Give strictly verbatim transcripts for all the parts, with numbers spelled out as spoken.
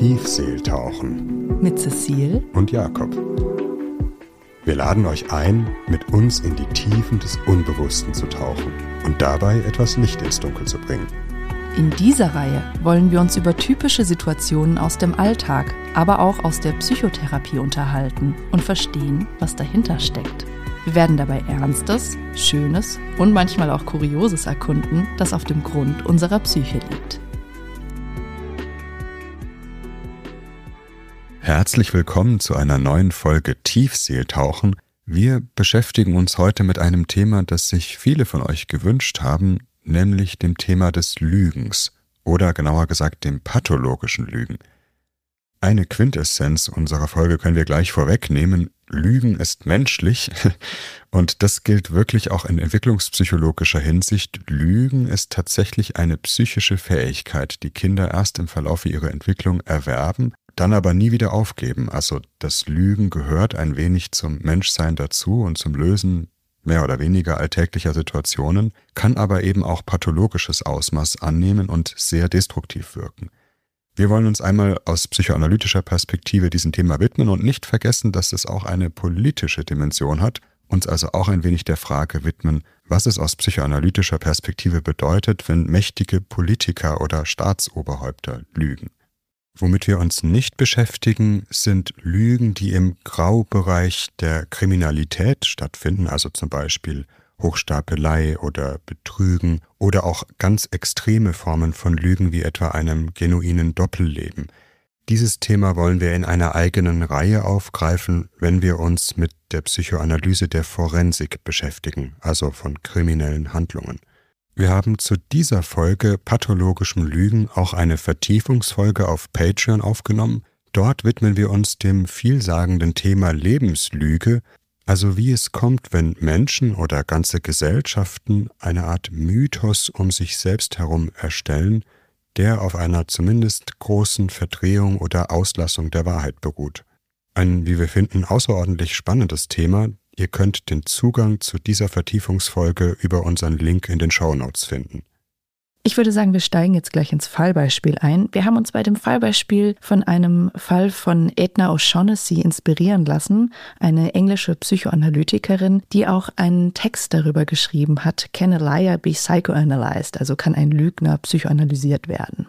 Tiefseeltauchen mit Cecile und Jakob. Wir laden euch ein, mit uns in die Tiefen des Unbewussten zu tauchen und dabei etwas Licht ins Dunkel zu bringen. In dieser Reihe wollen wir uns über typische Situationen aus dem Alltag, aber auch aus der Psychotherapie unterhalten und verstehen, was dahinter steckt. Wir werden dabei Ernstes, Schönes und manchmal auch Kurioses erkunden, das auf dem Grund unserer Psyche liegt. Herzlich willkommen zu einer neuen Folge Tiefseeltauchen. Wir beschäftigen uns heute mit einem Thema, das sich viele von euch gewünscht haben, nämlich dem Thema des Lügens oder genauer gesagt dem pathologischen Lügen. Eine Quintessenz unserer Folge können wir gleich vorwegnehmen. Lügen ist menschlich und das gilt wirklich auch in entwicklungspsychologischer Hinsicht. Lügen ist tatsächlich eine psychische Fähigkeit, die Kinder erst im Verlauf ihrer Entwicklung erwerben, dann aber nie wieder aufgeben. Also das Lügen gehört ein wenig zum Menschsein dazu und zum Lösen mehr oder weniger alltäglicher Situationen, kann aber eben auch pathologisches Ausmaß annehmen und sehr destruktiv wirken. Wir wollen uns einmal aus psychoanalytischer Perspektive diesem Thema widmen und nicht vergessen, dass es auch eine politische Dimension hat, uns also auch ein wenig der Frage widmen, was es aus psychoanalytischer Perspektive bedeutet, wenn mächtige Politiker oder Staatsoberhäupter lügen. Womit wir uns nicht beschäftigen, sind Lügen, die im Graubereich der Kriminalität stattfinden, also zum Beispiel Hochstapelei oder Betrügen oder auch ganz extreme Formen von Lügen wie etwa einem genuinen Doppelleben. Dieses Thema wollen wir in einer eigenen Reihe aufgreifen, wenn wir uns mit der Psychoanalyse der Forensik beschäftigen, also von kriminellen Handlungen. Wir haben zu dieser Folge pathologischem Lügen auch eine Vertiefungsfolge auf Patreon aufgenommen. Dort widmen wir uns dem vielsagenden Thema Lebenslüge, also wie es kommt, wenn Menschen oder ganze Gesellschaften eine Art Mythos um sich selbst herum erstellen, der auf einer zumindest großen Verdrehung oder Auslassung der Wahrheit beruht. Ein, wie wir finden, außerordentlich spannendes Thema. Ihr könnt den Zugang zu dieser Vertiefungsfolge über unseren Link in den Shownotes finden. Ich würde sagen, wir steigen jetzt gleich ins Fallbeispiel ein. Wir haben uns bei dem Fallbeispiel von einem Fall von Edna O'Shaughnessy inspirieren lassen, eine englische Psychoanalytikerin, die auch einen Text darüber geschrieben hat, Can a liar be psychoanalyzed? Also kann ein Lügner psychoanalysiert werden?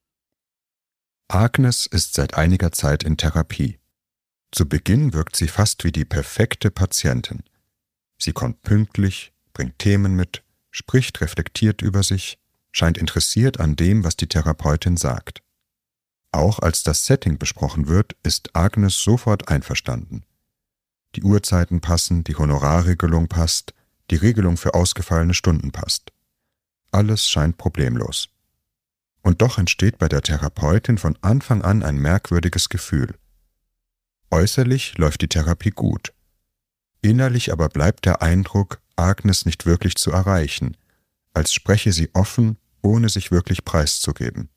Agnes ist seit einiger Zeit in Therapie. Zu Beginn wirkt sie fast wie die perfekte Patientin. Sie kommt pünktlich, bringt Themen mit, spricht reflektiert über sich, scheint interessiert an dem, was die Therapeutin sagt. Auch als das Setting besprochen wird, ist Agnes sofort einverstanden. Die Uhrzeiten passen, die Honorarregelung passt, die Regelung für ausgefallene Stunden passt. Alles scheint problemlos. Und doch entsteht bei der Therapeutin von Anfang an ein merkwürdiges Gefühl. Äußerlich läuft die Therapie gut. Innerlich aber bleibt der Eindruck, Agnes nicht wirklich zu erreichen, als spreche sie offen, ohne sich wirklich preiszugeben.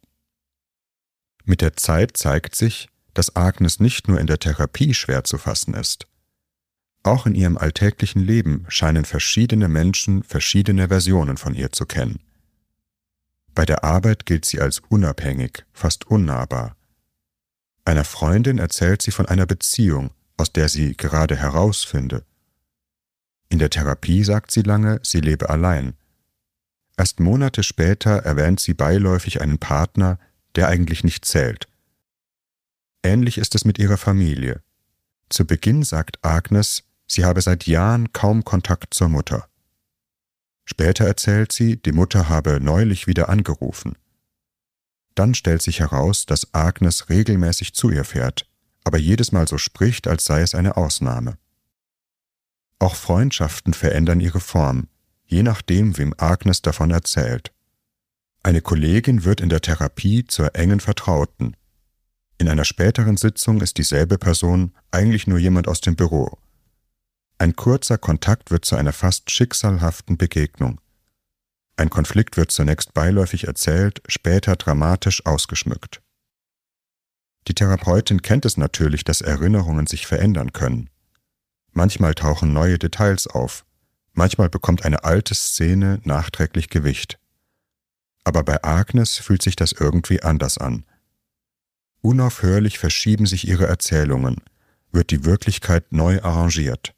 Mit der Zeit zeigt sich, dass Agnes nicht nur in der Therapie schwer zu fassen ist. Auch in ihrem alltäglichen Leben scheinen verschiedene Menschen verschiedene Versionen von ihr zu kennen. Bei der Arbeit gilt sie als unabhängig, fast unnahbar. Einer Freundin erzählt sie von einer Beziehung, aus der sie gerade herausfinde. In der Therapie sagt sie lange, sie lebe allein. Erst Monate später erwähnt sie beiläufig einen Partner, der eigentlich nicht zählt. Ähnlich ist es mit ihrer Familie. Zu Beginn sagt Agnes, sie habe seit Jahren kaum Kontakt zur Mutter. Später erzählt sie, die Mutter habe neulich wieder angerufen. Dann stellt sich heraus, dass Agnes regelmäßig zu ihr fährt, aber jedes Mal so spricht, als sei es eine Ausnahme. Auch Freundschaften verändern ihre Form, je nachdem, wem Agnes davon erzählt. Eine Kollegin wird in der Therapie zur engen Vertrauten. In einer späteren Sitzung ist dieselbe Person eigentlich nur jemand aus dem Büro. Ein kurzer Kontakt wird zu einer fast schicksalhaften Begegnung. Ein Konflikt wird zunächst beiläufig erzählt, später dramatisch ausgeschmückt. Die Therapeutin kennt es natürlich, dass Erinnerungen sich verändern können. Manchmal tauchen neue Details auf, manchmal bekommt eine alte Szene nachträglich Gewicht. Aber bei Agnes fühlt sich das irgendwie anders an. Unaufhörlich verschieben sich ihre Erzählungen, wird die Wirklichkeit neu arrangiert.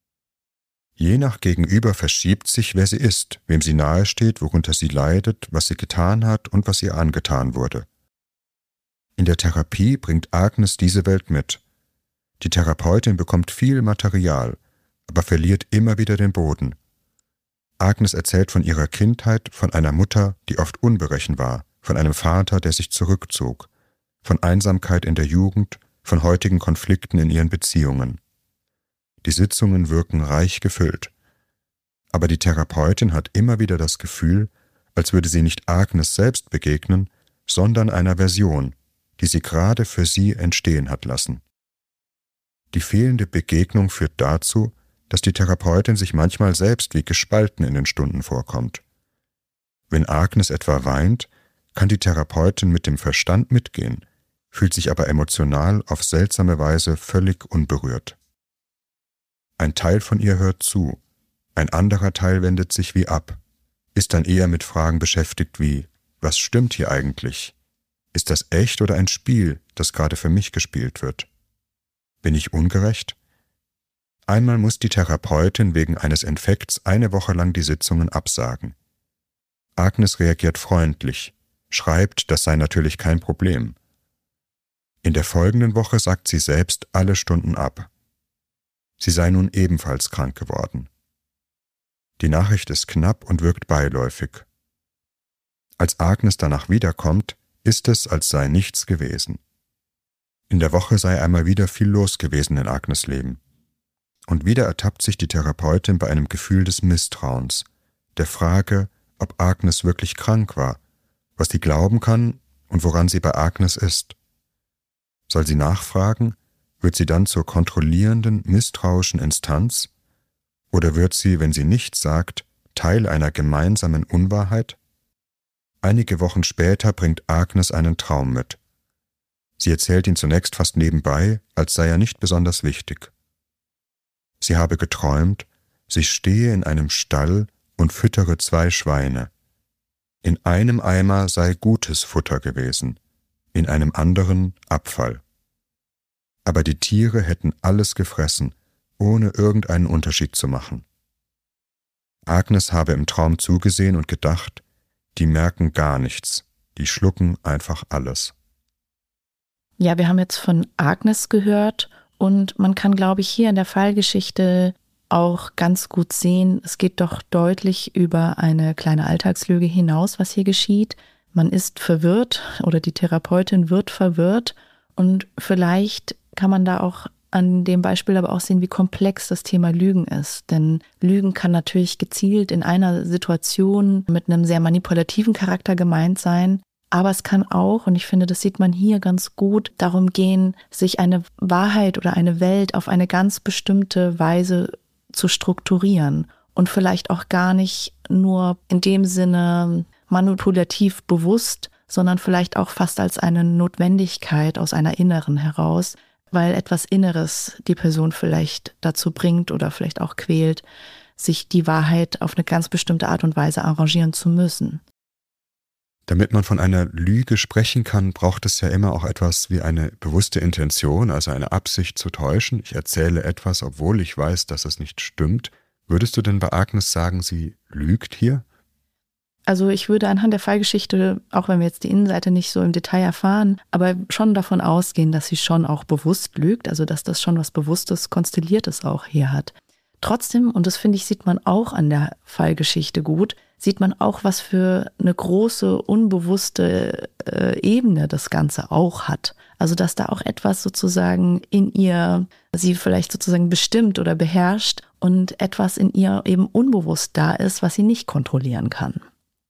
Je nach Gegenüber verschiebt sich, wer sie ist, wem sie nahesteht, worunter sie leidet, was sie getan hat und was ihr angetan wurde. In der Therapie bringt Agnes diese Welt mit. Die Therapeutin bekommt viel Material, aber verliert immer wieder den Boden. Agnes erzählt von ihrer Kindheit, von einer Mutter, die oft unberechenbar war, von einem Vater, der sich zurückzog, von Einsamkeit in der Jugend, von heutigen Konflikten in ihren Beziehungen. Die Sitzungen wirken reich gefüllt. Aber die Therapeutin hat immer wieder das Gefühl, als würde sie nicht Agnes selbst begegnen, sondern einer Version, die sie gerade für sie entstehen hat lassen. Die fehlende Begegnung führt dazu, dass die Therapeutin sich manchmal selbst wie gespalten in den Stunden vorkommt. Wenn Agnes etwa weint, kann die Therapeutin mit dem Verstand mitgehen, fühlt sich aber emotional auf seltsame Weise völlig unberührt. Ein Teil von ihr hört zu, ein anderer Teil wendet sich wie ab, ist dann eher mit Fragen beschäftigt wie: Was stimmt hier eigentlich? Ist das echt oder ein Spiel, das gerade für mich gespielt wird? Bin ich ungerecht? Einmal muss die Therapeutin wegen eines Infekts eine Woche lang die Sitzungen absagen. Agnes reagiert freundlich, schreibt, das sei natürlich kein Problem. In der folgenden Woche sagt sie selbst alle Stunden ab. Sie sei nun ebenfalls krank geworden. Die Nachricht ist knapp und wirkt beiläufig. Als Agnes danach wiederkommt, ist es, als sei nichts gewesen. In der Woche sei einmal wieder viel los gewesen in Agnes' Leben. Und wieder ertappt sich die Therapeutin bei einem Gefühl des Misstrauens, der Frage, ob Agnes wirklich krank war, was sie glauben kann und woran sie bei Agnes ist. Soll sie nachfragen, wird sie dann zur kontrollierenden, misstrauischen Instanz? Oder wird sie, wenn sie nichts sagt, Teil einer gemeinsamen Unwahrheit? Einige Wochen später bringt Agnes einen Traum mit. Sie erzählt ihn zunächst fast nebenbei, als sei er nicht besonders wichtig. Sie habe geträumt, sie stehe in einem Stall und füttere zwei Schweine. In einem Eimer sei gutes Futter gewesen, in einem anderen Abfall. Aber die Tiere hätten alles gefressen, ohne irgendeinen Unterschied zu machen. Agnes habe im Traum zugesehen und gedacht, die merken gar nichts, die schlucken einfach alles. Ja, wir haben jetzt von Agnes gehört und man kann, glaube ich, hier in der Fallgeschichte auch ganz gut sehen, es geht doch deutlich über eine kleine Alltagslüge hinaus, was hier geschieht. Man ist verwirrt oder die Therapeutin wird verwirrt und vielleicht kann man da auch an dem Beispiel aber auch sehen, wie komplex das Thema Lügen ist. Denn Lügen kann natürlich gezielt in einer Situation mit einem sehr manipulativen Charakter gemeint sein. Aber es kann auch, und ich finde, das sieht man hier ganz gut, darum gehen, sich eine Wahrheit oder eine Welt auf eine ganz bestimmte Weise zu strukturieren und vielleicht auch gar nicht nur in dem Sinne manipulativ bewusst, sondern vielleicht auch fast als eine Notwendigkeit aus einer Inneren heraus, weil etwas Inneres die Person vielleicht dazu bringt oder vielleicht auch quält, sich die Wahrheit auf eine ganz bestimmte Art und Weise arrangieren zu müssen. Damit man von einer Lüge sprechen kann, braucht es ja immer auch etwas wie eine bewusste Intention, also eine Absicht zu täuschen. Ich erzähle etwas, obwohl ich weiß, dass es nicht stimmt. Würdest du denn bei Agnes sagen, sie lügt hier? Also ich würde anhand der Fallgeschichte, auch wenn wir jetzt die Innenseite nicht so im Detail erfahren, aber schon davon ausgehen, dass sie schon auch bewusst lügt, also dass das schon was Bewusstes, Konstelliertes auch hier hat. Trotzdem, und das finde ich, sieht man auch an der Fallgeschichte gut, sieht man auch, was für eine große, unbewusste äh, Ebene das Ganze auch hat. Also dass da auch etwas sozusagen in ihr, sie vielleicht sozusagen bestimmt oder beherrscht und etwas in ihr eben unbewusst da ist, was sie nicht kontrollieren kann.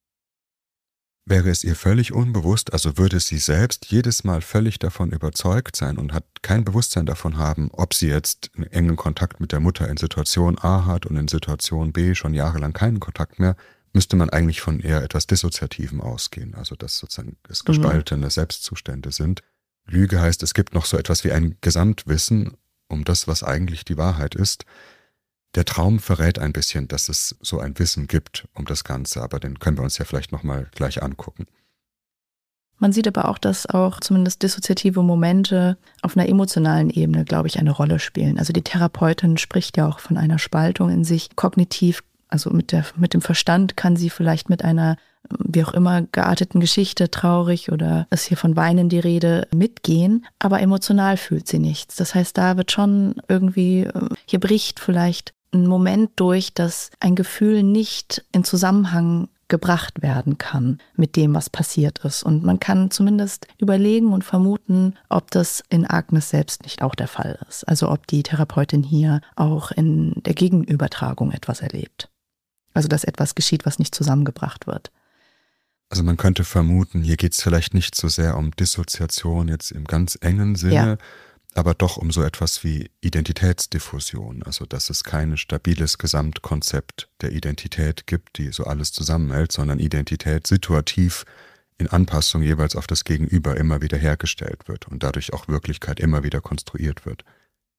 Wäre es ihr völlig unbewusst, also würde sie selbst jedes Mal völlig davon überzeugt sein und hat kein Bewusstsein davon haben, ob sie jetzt einen engen Kontakt mit der Mutter in Situation A hat und in Situation B schon jahrelang keinen Kontakt mehr, müsste man eigentlich von eher etwas Dissoziativem ausgehen, also dass sozusagen es gespaltene Selbstzustände sind. Lüge heißt, es gibt noch so etwas wie ein Gesamtwissen um das, was eigentlich die Wahrheit ist. Der Traum verrät ein bisschen, dass es so ein Wissen gibt um das Ganze, aber den können wir uns ja vielleicht nochmal gleich angucken. Man sieht aber auch, dass auch zumindest dissoziative Momente auf einer emotionalen Ebene, glaube ich, eine Rolle spielen. Also die Therapeutin spricht ja auch von einer Spaltung in sich. Kognitiv, also mit der, mit dem Verstand kann sie vielleicht mit einer, wie auch immer, gearteten Geschichte, traurig oder ist hier von Weinen die Rede, mitgehen, aber emotional fühlt sie nichts. Das heißt, da wird schon irgendwie, hier bricht vielleicht ein Moment durch, dass ein Gefühl nicht in Zusammenhang gebracht werden kann mit dem, was passiert ist. Und man kann zumindest überlegen und vermuten, ob das in Agnes selbst nicht auch der Fall ist. Also ob die Therapeutin hier auch in der Gegenübertragung etwas erlebt. Also dass etwas geschieht, was nicht zusammengebracht wird. Also man könnte vermuten, hier geht es vielleicht nicht so sehr um Dissoziation jetzt im ganz engen Sinne, ja, aber doch um so etwas wie Identitätsdiffusion, also dass es kein stabiles Gesamtkonzept der Identität gibt, die so alles zusammenhält, sondern Identität situativ in Anpassung jeweils auf das Gegenüber immer wieder hergestellt wird und dadurch auch Wirklichkeit immer wieder konstruiert wird.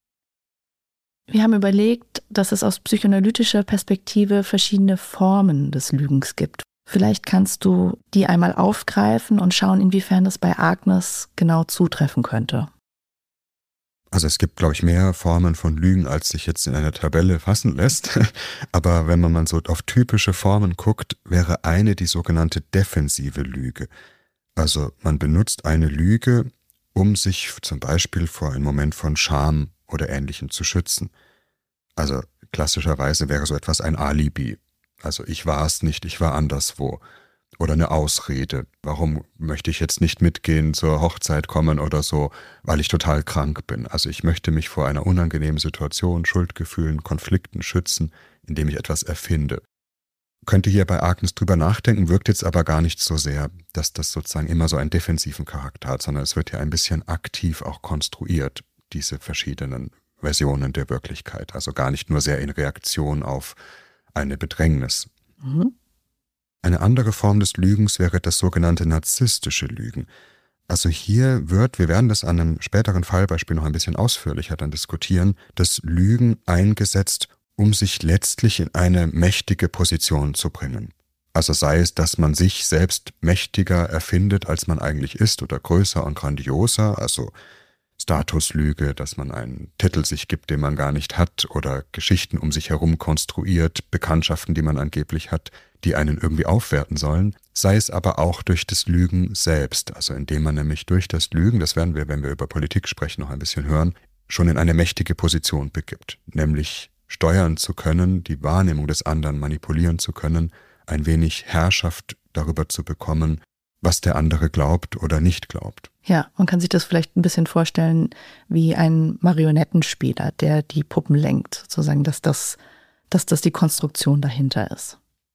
Wir haben überlegt, dass es aus psychoanalytischer Perspektive verschiedene Formen des Lügens gibt. Vielleicht kannst du die einmal aufgreifen und schauen, inwiefern das bei Agnes genau zutreffen könnte. Also es gibt, glaube ich, mehr Formen von Lügen, als sich jetzt in einer Tabelle fassen lässt. Aber wenn man mal so auf typische Formen guckt, wäre eine die sogenannte defensive Lüge. Also man benutzt eine Lüge, um sich zum Beispiel vor einem Moment von Scham oder Ähnlichem zu schützen. Also klassischerweise wäre so etwas ein Alibi. Also ich war es nicht, ich war anderswo. Oder eine Ausrede. Warum möchte ich jetzt nicht mitgehen, zur Hochzeit kommen oder so, weil ich total krank bin. Also ich möchte mich vor einer unangenehmen Situation, Schuldgefühlen, Konflikten schützen, indem ich etwas erfinde. Könnte hier bei Agnes drüber nachdenken, wirkt jetzt aber gar nicht so sehr, dass das sozusagen immer so einen defensiven Charakter hat, sondern es wird ja ein bisschen aktiv auch konstruiert, diese verschiedenen Versionen der Wirklichkeit. Also gar nicht nur sehr in Reaktion auf eine Bedrängnis. Mhm. Eine andere Form des Lügens wäre das sogenannte narzisstische Lügen. Also hier wird, wir werden das an einem späteren Fallbeispiel noch ein bisschen ausführlicher dann diskutieren, das Lügen eingesetzt, um sich letztlich in eine mächtige Position zu bringen. Also sei es, dass man sich selbst mächtiger erfindet, als man eigentlich ist oder größer und grandioser, also Statuslüge, dass man einen Titel sich gibt, den man gar nicht hat, oder Geschichten um sich herum konstruiert, Bekanntschaften, die man angeblich hat, die einen irgendwie aufwerten sollen, sei es aber auch durch das Lügen selbst, also indem man nämlich durch das Lügen, das werden wir, wenn wir über Politik sprechen, noch ein bisschen hören, schon in eine mächtige Position begibt, nämlich steuern zu können, die Wahrnehmung des anderen manipulieren zu können, ein wenig Herrschaft darüber zu bekommen, was der andere glaubt oder nicht glaubt. Ja, man kann sich das vielleicht ein bisschen vorstellen wie ein Marionettenspieler, der die Puppen lenkt, sozusagen, dass das, dass das die Konstruktion dahinter ist.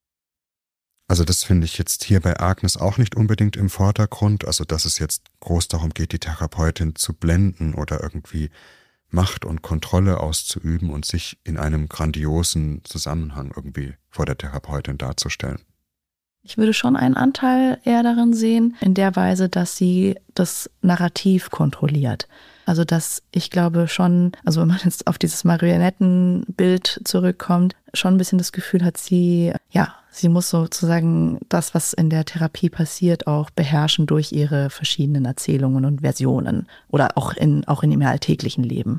Also das finde ich jetzt hier bei Agnes auch nicht unbedingt im Vordergrund, also dass es jetzt groß darum geht, die Therapeutin zu blenden oder irgendwie Macht und Kontrolle auszuüben und sich in einem grandiosen Zusammenhang irgendwie vor der Therapeutin darzustellen. Ich würde schon einen Anteil eher darin sehen, in der Weise, dass sie das Narrativ kontrolliert. Also dass ich glaube schon, also wenn man jetzt auf dieses Marionettenbild zurückkommt, schon ein bisschen das Gefühl hat, sie, ja, sie muss sozusagen das, was in der Therapie passiert, auch beherrschen durch ihre verschiedenen Erzählungen und Versionen oder auch in, auch in ihrem alltäglichen Leben.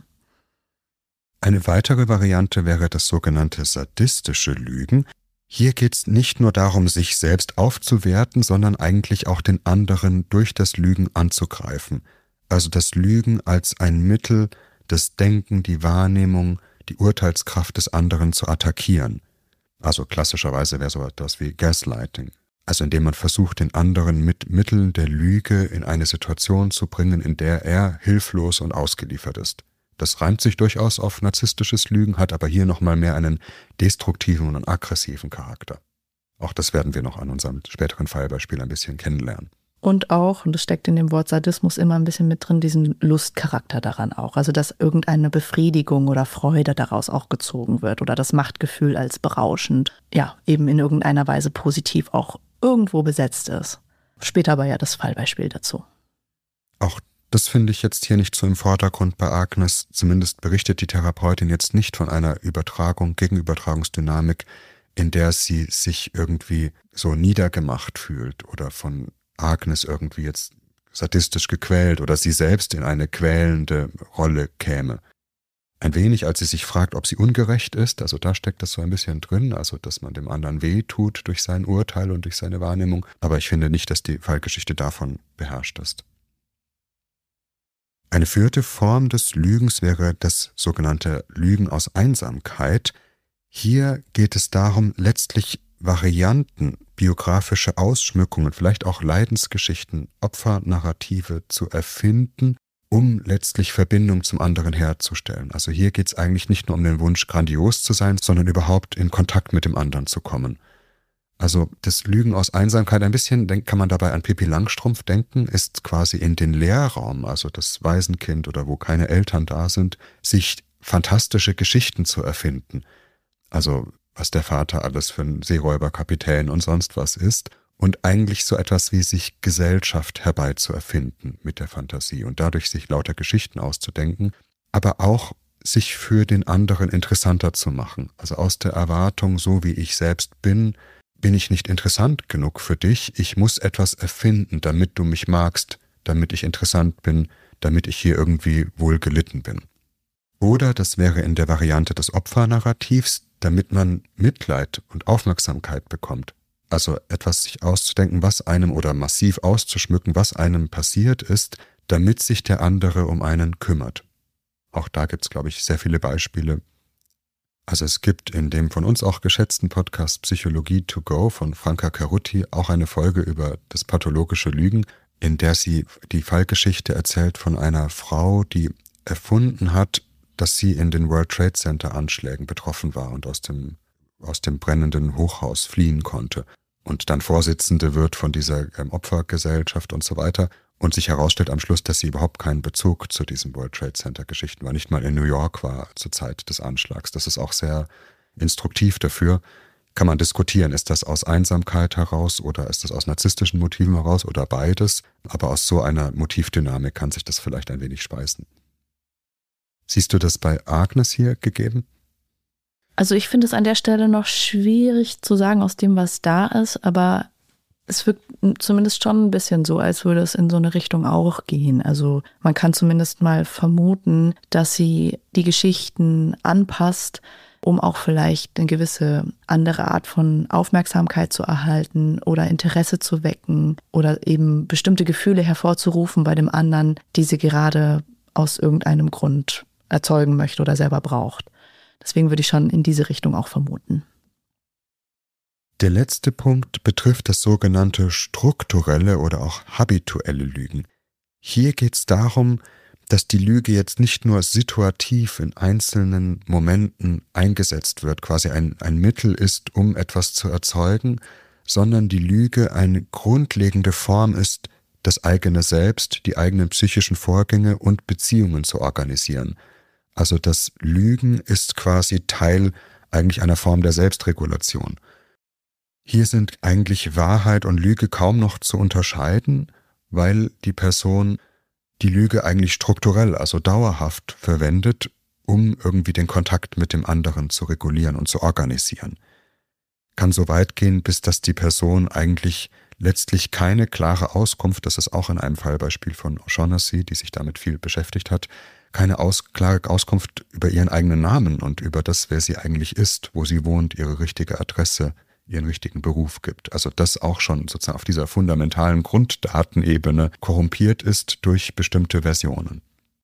Eine weitere Variante wäre das sogenannte sadistische Lügen. Hier geht es nicht nur darum, sich selbst aufzuwerten, sondern eigentlich auch den anderen durch das Lügen anzugreifen. Also das Lügen als ein Mittel, das Denken, die Wahrnehmung, die Urteilskraft des anderen zu attackieren. Also klassischerweise wäre so etwas wie Gaslighting. Also indem man versucht, den anderen mit Mitteln der Lüge in eine Situation zu bringen, in der er hilflos und ausgeliefert ist. Das reimt sich durchaus auf narzisstisches Lügen, hat aber hier nochmal mehr einen destruktiven und aggressiven Charakter. Auch das werden wir noch an unserem späteren Fallbeispiel ein bisschen kennenlernen. Und auch, und das steckt in dem Wort Sadismus immer ein bisschen mit drin, diesen Lustcharakter daran auch. Also dass irgendeine Befriedigung oder Freude daraus auch gezogen wird oder das Machtgefühl als berauschend, ja, eben in irgendeiner Weise positiv auch irgendwo besetzt ist. Später aber ja das Fallbeispiel dazu. Auch das finde ich jetzt hier nicht so im Vordergrund bei Agnes. Zumindest berichtet die Therapeutin jetzt nicht von einer Übertragung, Gegenübertragungsdynamik, in der sie sich irgendwie so niedergemacht fühlt oder von Agnes irgendwie jetzt sadistisch gequält oder sie selbst in eine quälende Rolle käme. Ein wenig, als sie sich fragt, ob sie ungerecht ist, also da steckt das so ein bisschen drin, also dass man dem anderen wehtut durch sein Urteil und durch seine Wahrnehmung, aber ich finde nicht, dass die Fallgeschichte davon beherrscht ist. Eine vierte Form des Lügens wäre das sogenannte Lügen aus Einsamkeit. Hier geht es darum, letztlich Varianten, biografische Ausschmückungen, vielleicht auch Leidensgeschichten, Opfernarrative zu erfinden, um letztlich Verbindung zum anderen herzustellen. Also hier geht es eigentlich nicht nur um den Wunsch, grandios zu sein, sondern überhaupt in Kontakt mit dem anderen zu kommen. Also das Lügen aus Einsamkeit, ein bisschen kann man dabei an Pippi Langstrumpf denken, ist quasi in den Leerraum, also das Waisenkind oder wo keine Eltern da sind, sich fantastische Geschichten zu erfinden. Also was der Vater alles für ein Seeräuberkapitän und sonst was ist und eigentlich so etwas wie sich Gesellschaft herbeizuerfinden mit der Fantasie und dadurch sich lauter Geschichten auszudenken, aber auch sich für den anderen interessanter zu machen. Also aus der Erwartung, so wie ich selbst bin, bin ich nicht interessant genug für dich, ich muss etwas erfinden, damit du mich magst, damit ich interessant bin, damit ich hier irgendwie wohl gelitten bin. Oder das wäre in der Variante des Opfernarrativs, damit man Mitleid und Aufmerksamkeit bekommt. Also etwas sich auszudenken, was einem oder massiv auszuschmücken, was einem passiert ist, damit sich der andere um einen kümmert. Auch da gibt es, glaube ich, sehr viele Beispiele. Also es gibt in dem von uns auch geschätzten Podcast Psychologie to go von Franca Caruti auch eine Folge über das pathologische Lügen, in der sie die Fallgeschichte erzählt von einer Frau, die erfunden hat, dass sie in den World Trade Center Anschlägen betroffen war und aus dem, aus dem brennenden Hochhaus fliehen konnte und dann Vorsitzende wird von dieser ähm, Opfergesellschaft und so weiter und sich herausstellt am Schluss, dass sie überhaupt keinen Bezug zu diesen World Trade Center Geschichten war, nicht mal in New York war zur Zeit des Anschlags. Das ist auch sehr instruktiv dafür. Kann man diskutieren, ist das aus Einsamkeit heraus oder ist das aus narzisstischen Motiven heraus oder beides, aber aus so einer Motivdynamik kann sich das vielleicht ein wenig speisen. Siehst du das bei Agnes hier gegeben? Also ich finde es an der Stelle noch schwierig zu sagen aus dem, was da ist, aber es wirkt zumindest schon ein bisschen so, als würde es in so eine Richtung auch gehen. Also man kann zumindest mal vermuten, dass sie die Geschichten anpasst, um auch vielleicht eine gewisse andere Art von Aufmerksamkeit zu erhalten oder Interesse zu wecken oder eben bestimmte Gefühle hervorzurufen bei dem anderen, die sie gerade aus irgendeinem Grund erzeugen möchte oder selber braucht. Deswegen würde ich schon in diese Richtung auch vermuten. Der letzte Punkt betrifft das sogenannte strukturelle oder auch habituelle Lügen. Hier geht es darum, dass die Lüge jetzt nicht nur situativ in einzelnen Momenten eingesetzt wird, quasi ein, ein Mittel ist, um etwas zu erzeugen, sondern die Lüge eine grundlegende Form ist, das eigene Selbst, die eigenen psychischen Vorgänge und Beziehungen zu organisieren. Also das Lügen ist quasi Teil eigentlich einer Form der Selbstregulation. Hier sind eigentlich Wahrheit und Lüge kaum noch zu unterscheiden, weil die Person die Lüge eigentlich strukturell, also dauerhaft verwendet, um irgendwie den Kontakt mit dem anderen zu regulieren und zu organisieren. Kann so weit gehen, bis dass die Person eigentlich letztlich keine klare Auskunft, das ist auch in einem Fallbeispiel von O'Shaughnessy, die sich damit viel beschäftigt hat, keine aus, klare Auskunft über ihren eigenen Namen und über das, wer sie eigentlich ist, wo sie wohnt, ihre richtige Adresse, ihren richtigen Beruf gibt. Also das auch schon sozusagen auf dieser fundamentalen Grunddatenebene korrumpiert ist durch bestimmte Versionen.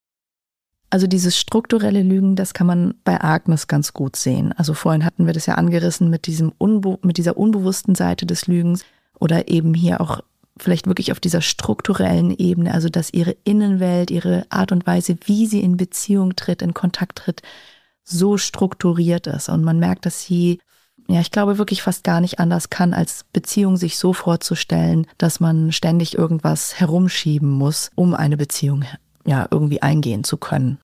Also dieses strukturelle Lügen, das kann man bei Agnes ganz gut sehen. Also vorhin hatten wir das ja angerissen mit diesem Unbe- mit dieser unbewussten Seite des Lügens oder eben hier auch vielleicht wirklich auf dieser strukturellen Ebene, also dass ihre Innenwelt, ihre Art und Weise, wie sie in Beziehung tritt, in Kontakt tritt, so strukturiert ist. Und man merkt, dass sie, ja, ich glaube, wirklich fast gar nicht anders kann, als Beziehung sich so vorzustellen, dass man ständig irgendwas herumschieben muss, um eine Beziehung ja irgendwie eingehen zu können.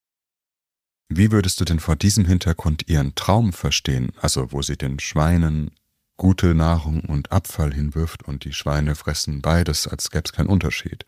Wie würdest du denn vor diesem Hintergrund ihren Traum verstehen, also wo sie den Schweinen gute Nahrung und Abfall hinwirft und die Schweine fressen beides, als gäbe es keinen Unterschied?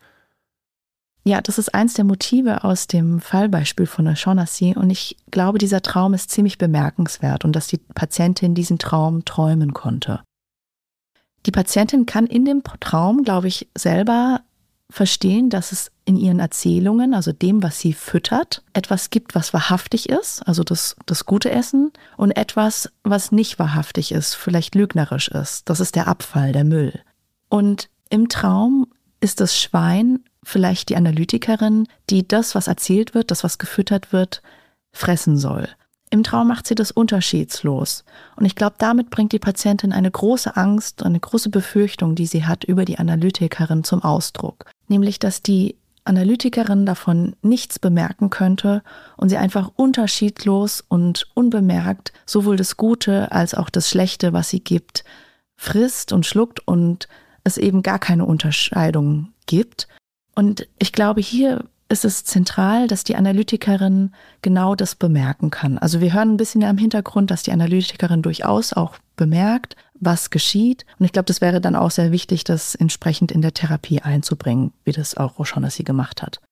Ja, das ist eins der Motive aus dem Fallbeispiel von O'Shaughnessy und ich glaube, dieser Traum ist ziemlich bemerkenswert und dass die Patientin diesen Traum träumen konnte. Die Patientin kann in dem Traum, glaube ich, selber verstehen, dass es in ihren Erzählungen, also dem, was sie füttert, etwas gibt, was wahrhaftig ist, also das, das gute Essen, und etwas, was nicht wahrhaftig ist, vielleicht lügnerisch ist. Das ist der Abfall, der Müll. Und im Traum ist das Schwein vielleicht die Analytikerin, die das, was erzählt wird, das, was gefüttert wird, fressen soll. Im Traum macht sie das unterschiedslos. Und ich glaube, damit bringt die Patientin eine große Angst, eine große Befürchtung, die sie hat, über die Analytikerin zum Ausdruck. Nämlich, dass die Analytikerin davon nichts bemerken könnte und sie einfach unterschiedlos und unbemerkt sowohl das Gute als auch das Schlechte, was sie gibt, frisst und schluckt und es eben gar keine Unterscheidung gibt. Und ich glaube, hier ist es zentral, dass die Analytikerin genau das bemerken kann. Also wir hören ein bisschen im Hintergrund, dass die Analytikerin durchaus auch bemerkt, was geschieht. Und ich glaube, das wäre dann auch sehr wichtig, das entsprechend in der Therapie einzubringen, wie das auch O'Shaughnessy gemacht hat.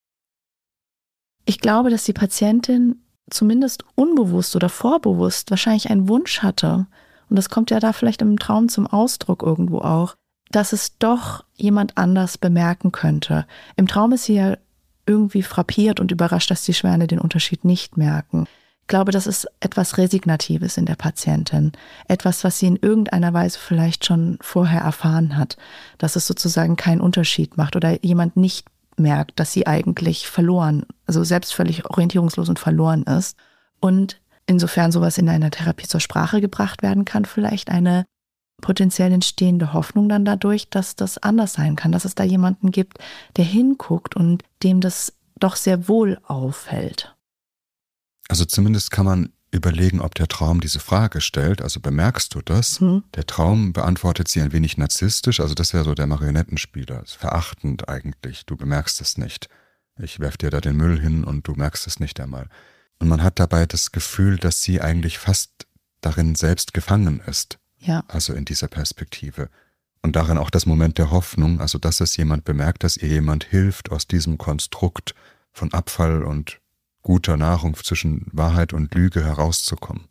Ich glaube, dass die Patientin zumindest unbewusst oder vorbewusst wahrscheinlich einen Wunsch hatte, und das kommt ja da vielleicht im Traum zum Ausdruck irgendwo auch, dass es doch jemand anders bemerken könnte. Im Traum ist sie ja irgendwie frappiert und überrascht, dass die Schwäne den Unterschied nicht merken. Ich glaube, das ist etwas Resignatives in der Patientin. Etwas, was sie in irgendeiner Weise vielleicht schon vorher erfahren hat. Dass es sozusagen keinen Unterschied macht oder jemand nicht merkt, dass sie eigentlich verloren, also selbst völlig orientierungslos und verloren ist. Und insofern sowas in einer Therapie zur Sprache gebracht werden kann, vielleicht eine potenziell entstehende Hoffnung dann dadurch, dass das anders sein kann, dass es da jemanden gibt, der hinguckt und dem das doch sehr wohl auffällt. Also zumindest kann man überlegen, ob der Traum diese Frage stellt, also bemerkst du das? Hm. Der Traum beantwortet sie ein wenig narzisstisch, also das wäre so der Marionettenspieler, verachtend eigentlich, du bemerkst es nicht. Ich werf dir da den Müll hin und du merkst es nicht einmal. Und man hat dabei das Gefühl, dass sie eigentlich fast darin selbst gefangen ist. Ja. Also in dieser Perspektive. Und darin auch das Moment der Hoffnung, also dass es jemand bemerkt, dass ihr jemand hilft, aus diesem Konstrukt von Abfall und guter Nahrung zwischen Wahrheit und Lüge herauszukommen.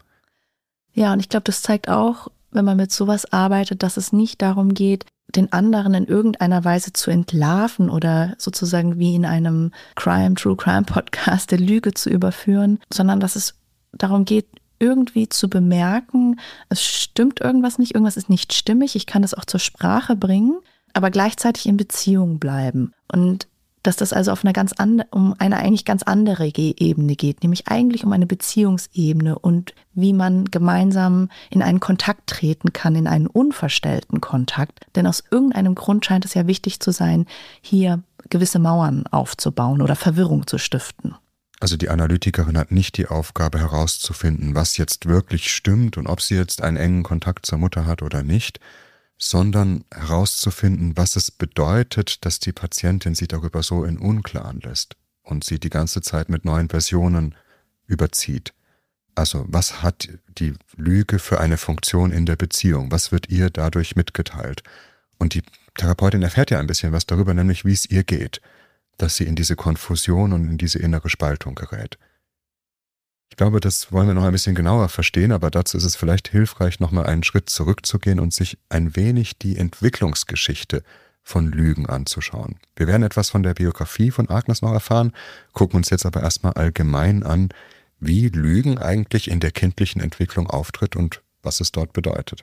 Ja, und ich glaube, das zeigt auch, wenn man mit sowas arbeitet, dass es nicht darum geht, den anderen in irgendeiner Weise zu entlarven oder sozusagen wie in einem Crime, True Crime Podcast der Lüge zu überführen, sondern dass es darum geht, irgendwie zu bemerken, es stimmt irgendwas nicht, irgendwas ist nicht stimmig, ich kann das auch zur Sprache bringen, aber gleichzeitig in Beziehung bleiben. Und dass das also auf einer ganz andere, um eine eigentlich ganz andere Ebene geht, nämlich eigentlich um eine Beziehungsebene und wie man gemeinsam in einen Kontakt treten kann, in einen unverstellten Kontakt. Denn aus irgendeinem Grund scheint es ja wichtig zu sein, hier gewisse Mauern aufzubauen oder Verwirrung zu stiften. Also die Analytikerin hat nicht die Aufgabe herauszufinden, was jetzt wirklich stimmt und ob sie jetzt einen engen Kontakt zur Mutter hat oder nicht, sondern herauszufinden, was es bedeutet, dass die Patientin sie darüber so in Unklaren lässt und sie die ganze Zeit mit neuen Versionen überzieht. Also was hat die Lüge für eine Funktion in der Beziehung? Was wird ihr dadurch mitgeteilt? Und die Therapeutin erfährt ja ein bisschen was darüber, nämlich wie es ihr geht, dass sie in diese Konfusion und in diese innere Spaltung gerät. Ich glaube, das wollen wir noch ein bisschen genauer verstehen, aber dazu ist es vielleicht hilfreich, nochmal einen Schritt zurückzugehen und sich ein wenig die Entwicklungsgeschichte von Lügen anzuschauen. Wir werden etwas von der Biografie von Agnes noch erfahren, gucken uns jetzt aber erstmal allgemein an, wie Lügen eigentlich in der kindlichen Entwicklung auftritt und was es dort bedeutet.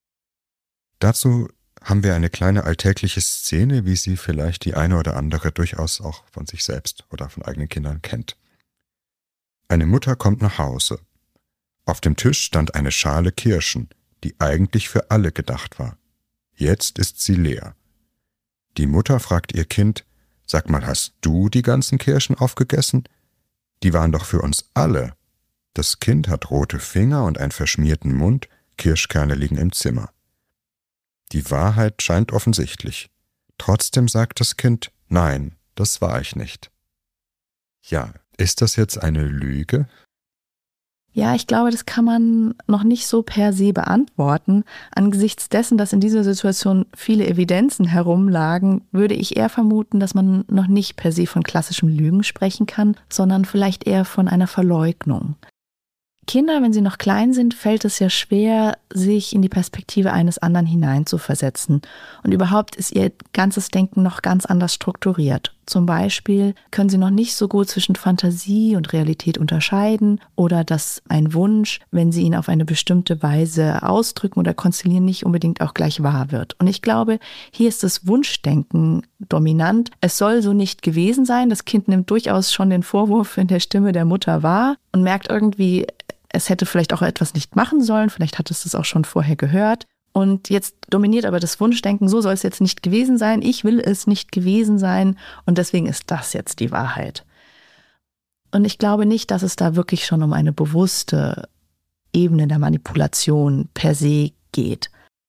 Dazu haben wir eine kleine alltägliche Szene, wie sie vielleicht die eine oder andere durchaus auch von sich selbst oder von eigenen Kindern kennt. Eine Mutter kommt nach Hause. Auf dem Tisch stand eine Schale Kirschen, die eigentlich für alle gedacht war. Jetzt ist sie leer. Die Mutter fragt ihr Kind, »Sag mal, hast du die ganzen Kirschen aufgegessen? Die waren doch für uns alle.« Das Kind hat rote Finger und einen verschmierten Mund, Kirschkerne liegen im Zimmer. Die Wahrheit scheint offensichtlich. Trotzdem sagt das Kind, »Nein, das war ich nicht.« Ja, ist das jetzt eine Lüge? Ja, ich glaube, das kann man noch nicht so per se beantworten. Angesichts dessen, dass in dieser Situation viele Evidenzen herumlagen, würde ich eher vermuten, dass man noch nicht per se von klassischem Lügen sprechen kann, sondern vielleicht eher von einer Verleugnung. Kinder, wenn sie noch klein sind, fällt es ja schwer, sich in die Perspektive eines anderen hineinzuversetzen. Und überhaupt ist ihr ganzes Denken noch ganz anders strukturiert. Zum Beispiel können sie noch nicht so gut zwischen Fantasie und Realität unterscheiden oder dass ein Wunsch, wenn sie ihn auf eine bestimmte Weise ausdrücken oder konstellieren, nicht unbedingt auch gleich wahr wird. Und ich glaube, hier ist das Wunschdenken dominant. Es soll so nicht gewesen sein. Das Kind nimmt durchaus schon den Vorwurf in der Stimme der Mutter wahr und merkt irgendwie, es hätte vielleicht auch etwas nicht machen sollen, vielleicht hat es das auch schon vorher gehört. Und jetzt dominiert aber das Wunschdenken, so soll es jetzt nicht gewesen sein, ich will es nicht gewesen sein und deswegen ist das jetzt die Wahrheit. Und ich glaube nicht, dass es da wirklich schon um eine bewusste Ebene der Manipulation per se geht.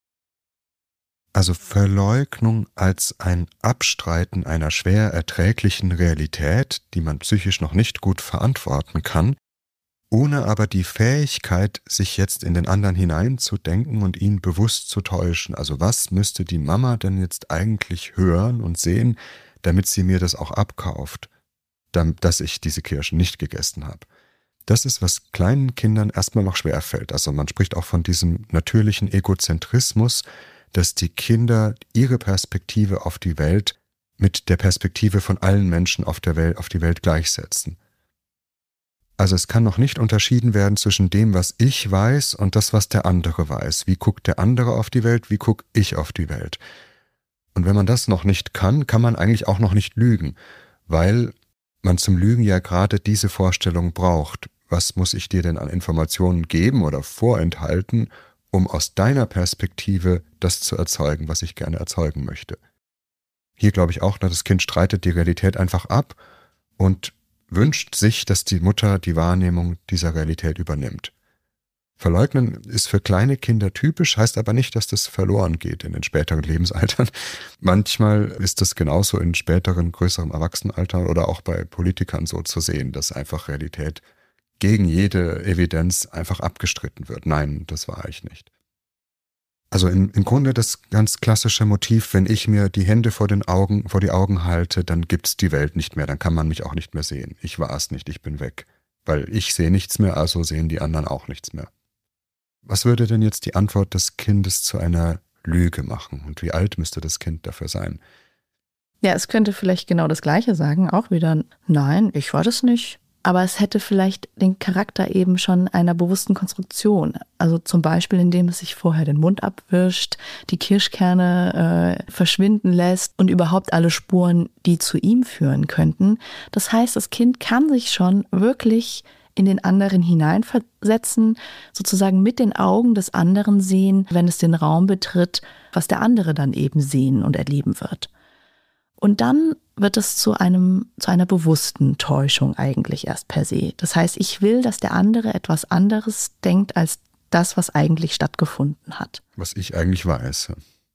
Also Verleugnung als ein Abstreiten einer schwer erträglichen Realität, die man psychisch noch nicht gut verantworten kann, ohne aber die Fähigkeit, sich jetzt in den anderen hineinzudenken und ihn bewusst zu täuschen. Also was müsste die Mama denn jetzt eigentlich hören und sehen, damit sie mir das auch abkauft, dass ich diese Kirschen nicht gegessen habe. Das ist, was kleinen Kindern erstmal noch schwerfällt. Also man spricht auch von diesem natürlichen Egozentrismus, dass die Kinder ihre Perspektive auf die Welt mit der Perspektive von allen Menschen auf der Welt, auf die Welt gleichsetzen. Also es kann noch nicht unterschieden werden zwischen dem, was ich weiß und das, was der andere weiß. Wie guckt der andere auf die Welt, wie gucke ich auf die Welt? Und wenn man das noch nicht kann, kann man eigentlich auch noch nicht lügen, weil man zum Lügen ja gerade diese Vorstellung braucht. Was muss ich dir denn an Informationen geben oder vorenthalten, um aus deiner Perspektive das zu erzeugen, was ich gerne erzeugen möchte? Hier glaube ich auch, das Kind streitet die Realität einfach ab und wünscht sich, dass die Mutter die Wahrnehmung dieser Realität übernimmt. Verleugnen ist für kleine Kinder typisch, heißt aber nicht, dass das verloren geht in den späteren Lebensaltern. Manchmal ist das genauso in späteren, größeren Erwachsenenaltern oder auch bei Politikern so zu sehen, dass einfach Realität gegen jede Evidenz einfach abgestritten wird. Nein, das war ich nicht. Also im, im Grunde das ganz klassische Motiv, wenn ich mir die Hände vor den Augen, vor die Augen halte, dann gibt's die Welt nicht mehr, dann kann man mich auch nicht mehr sehen. Ich war es nicht, ich bin weg. Weil ich sehe nichts mehr, also sehen die anderen auch nichts mehr. Was würde denn jetzt die Antwort des Kindes zu einer Lüge machen? Und wie alt müsste das Kind dafür sein? Ja, es könnte vielleicht genau das Gleiche sagen, auch wieder, nein, ich war das nicht. Aber es hätte vielleicht den Charakter eben schon einer bewussten Konstruktion. Also zum Beispiel, indem es sich vorher den Mund abwischt, die Kirschkerne äh, verschwinden lässt und überhaupt alle Spuren, die zu ihm führen könnten. Das heißt, das Kind kann sich schon wirklich in den anderen hineinversetzen, sozusagen mit den Augen des anderen sehen, wenn es den Raum betritt, was der andere dann eben sehen und erleben wird. Und dann wird es zu einem, zu einer bewussten Täuschung eigentlich erst per se. Das heißt, ich will, dass der andere etwas anderes denkt als das, was eigentlich stattgefunden hat. Was ich eigentlich weiß.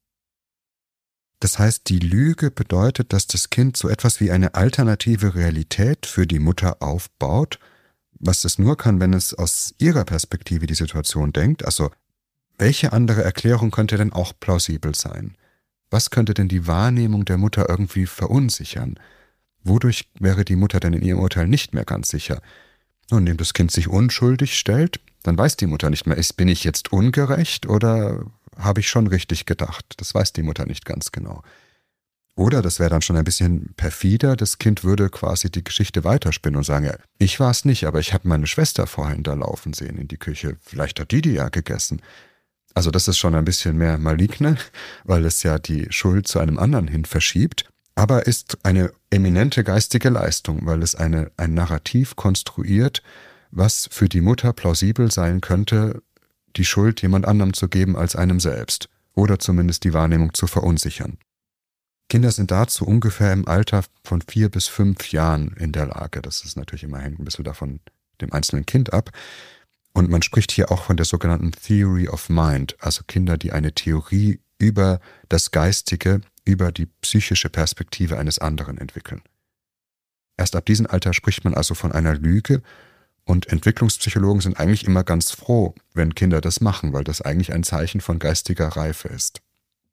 Das heißt, die Lüge bedeutet, dass das Kind so etwas wie eine alternative Realität für die Mutter aufbaut, was es nur kann, wenn es aus ihrer Perspektive die Situation denkt. Also, welche andere Erklärung könnte denn auch plausibel sein? Was könnte denn die Wahrnehmung der Mutter irgendwie verunsichern? Wodurch wäre die Mutter denn in ihrem Urteil nicht mehr ganz sicher? Nun, indem das Kind sich unschuldig stellt, dann weiß die Mutter nicht mehr, ist, bin ich jetzt ungerecht oder habe ich schon richtig gedacht? Das weiß die Mutter nicht ganz genau. Oder, das wäre dann schon ein bisschen perfider, das Kind würde quasi die Geschichte weiterspinnen und sagen, ja, ich war es nicht, aber ich habe meine Schwester vorhin da laufen sehen in die Küche. Vielleicht hat die die ja gegessen. Also das ist schon ein bisschen mehr maligne, weil es ja die Schuld zu einem anderen hin verschiebt, aber ist eine eminente geistige Leistung, weil es eine, ein Narrativ konstruiert, was für die Mutter plausibel sein könnte, die Schuld jemand anderem zu geben als einem selbst oder zumindest die Wahrnehmung zu verunsichern. Kinder sind dazu ungefähr im Alter von vier bis fünf Jahren in der Lage. Das ist natürlich immer hängt ein bisschen davon dem einzelnen Kind ab. Und man spricht hier auch von der sogenannten Theory of Mind, also Kinder, die eine Theorie über das Geistige, über die psychische Perspektive eines anderen entwickeln. Erst ab diesem Alter spricht man also von einer Lüge und Entwicklungspsychologen sind eigentlich immer ganz froh, wenn Kinder das machen, weil das eigentlich ein Zeichen von geistiger Reife ist.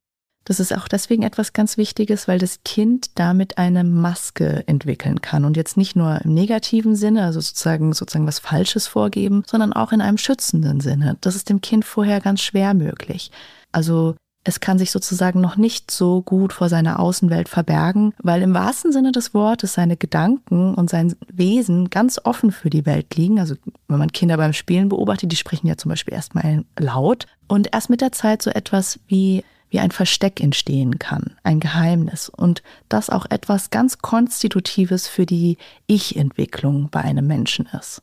Das ist auch deswegen etwas ganz Wichtiges, weil das Kind damit eine Maske entwickeln kann. Und jetzt nicht nur im negativen Sinne, also sozusagen, sozusagen was Falsches vorgeben, sondern auch in einem schützenden Sinne. Das ist dem Kind vorher ganz schwer möglich. Also es kann sich sozusagen noch nicht so gut vor seiner Außenwelt verbergen, weil im wahrsten Sinne des Wortes seine Gedanken und sein Wesen ganz offen für die Welt liegen. Also wenn man Kinder beim Spielen beobachtet, die sprechen ja zum Beispiel erstmal laut und erst mit der Zeit so etwas wie wie ein Versteck entstehen kann, ein Geheimnis und das auch etwas ganz Konstitutives für die Ich-Entwicklung bei einem Menschen ist.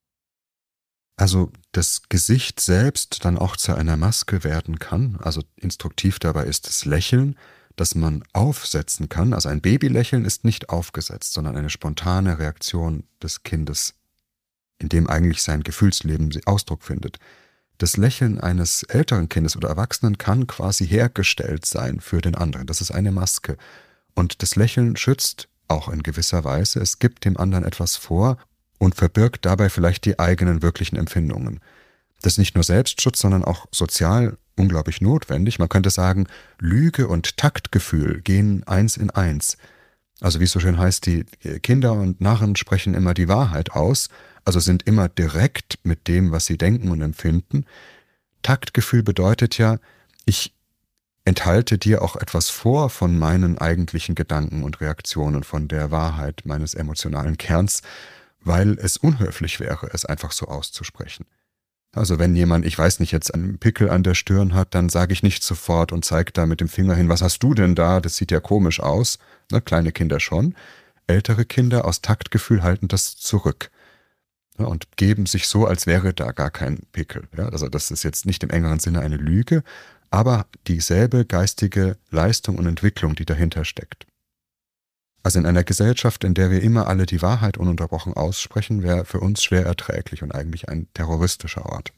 Also das Gesicht selbst dann auch zu einer Maske werden kann, also instruktiv dabei ist das Lächeln, das man aufsetzen kann. Also ein Babylächeln ist nicht aufgesetzt, sondern eine spontane Reaktion des Kindes, in dem eigentlich sein Gefühlsleben Ausdruck findet. Das Lächeln eines älteren Kindes oder Erwachsenen kann quasi hergestellt sein für den anderen. Das ist eine Maske. Und das Lächeln schützt auch in gewisser Weise. Es gibt dem anderen etwas vor und verbirgt dabei vielleicht die eigenen wirklichen Empfindungen. Das ist nicht nur Selbstschutz, sondern auch sozial unglaublich notwendig. Man könnte sagen, Lüge und Taktgefühl gehen eins in eins. Also wie es so schön heißt, die Kinder und Narren sprechen immer die Wahrheit aus, also sind immer direkt mit dem, was sie denken und empfinden. Taktgefühl bedeutet ja, ich enthalte dir auch etwas vor von meinen eigentlichen Gedanken und Reaktionen, von der Wahrheit meines emotionalen Kerns, weil es unhöflich wäre, es einfach so auszusprechen. Also wenn jemand, ich weiß nicht, jetzt einen Pickel an der Stirn hat, dann sage ich nicht sofort und zeige da mit dem Finger hin, was hast du denn da, das sieht ja komisch aus. Na, kleine Kinder schon. Ältere Kinder aus Taktgefühl halten das zurück. Ja, und geben sich so, als wäre da gar kein Pickel. Ja, also das ist jetzt nicht im engeren Sinne eine Lüge, aber dieselbe geistige Leistung und Entwicklung, die dahinter steckt. Also in einer Gesellschaft, in der wir immer alle die Wahrheit ununterbrochen aussprechen, wäre für uns schwer erträglich und eigentlich ein terroristischer Ort.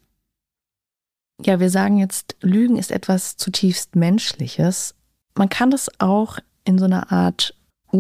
Ja, wir sagen jetzt, Lügen ist etwas zutiefst Menschliches. Man kann das auch in so einer Art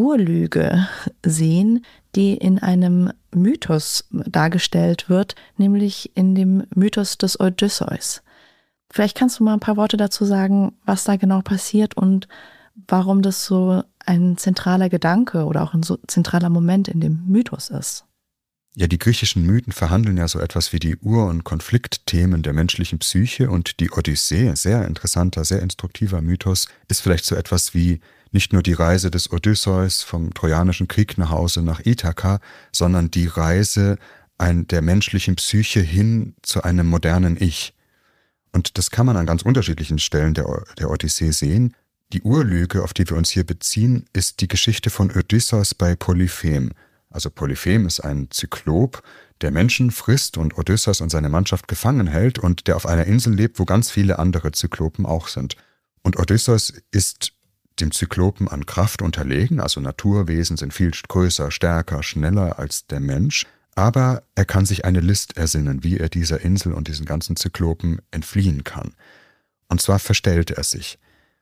Urlüge sehen, die in einem Mythos dargestellt wird, nämlich in dem Mythos des Odysseus. Vielleicht kannst du mal ein paar Worte dazu sagen, was da genau passiert und warum das so ein zentraler Gedanke oder auch ein so zentraler Moment in dem Mythos ist. Ja, die griechischen Mythen verhandeln ja so etwas wie die Ur- und Konfliktthemen der menschlichen Psyche und die Odyssee, sehr interessanter, sehr instruktiver Mythos, ist vielleicht so etwas wie nicht nur die Reise des Odysseus vom Trojanischen Krieg nach Hause nach Ithaka, sondern die Reise ein, der menschlichen Psyche hin zu einem modernen Ich. Und das kann man an ganz unterschiedlichen Stellen der, der Odyssee sehen. Die Urlüge, auf die wir uns hier beziehen, ist die Geschichte von Odysseus bei Polyphem. Also Polyphem ist ein Zyklop, der Menschen frisst und Odysseus und seine Mannschaft gefangen hält und der auf einer Insel lebt, wo ganz viele andere Zyklopen auch sind. Und Odysseus ist dem Zyklopen an Kraft unterlegen, also Naturwesen sind viel größer, stärker, schneller als der Mensch, aber er kann sich eine List ersinnen, wie er dieser Insel und diesen ganzen Zyklopen entfliehen kann. Und zwar verstellt er sich.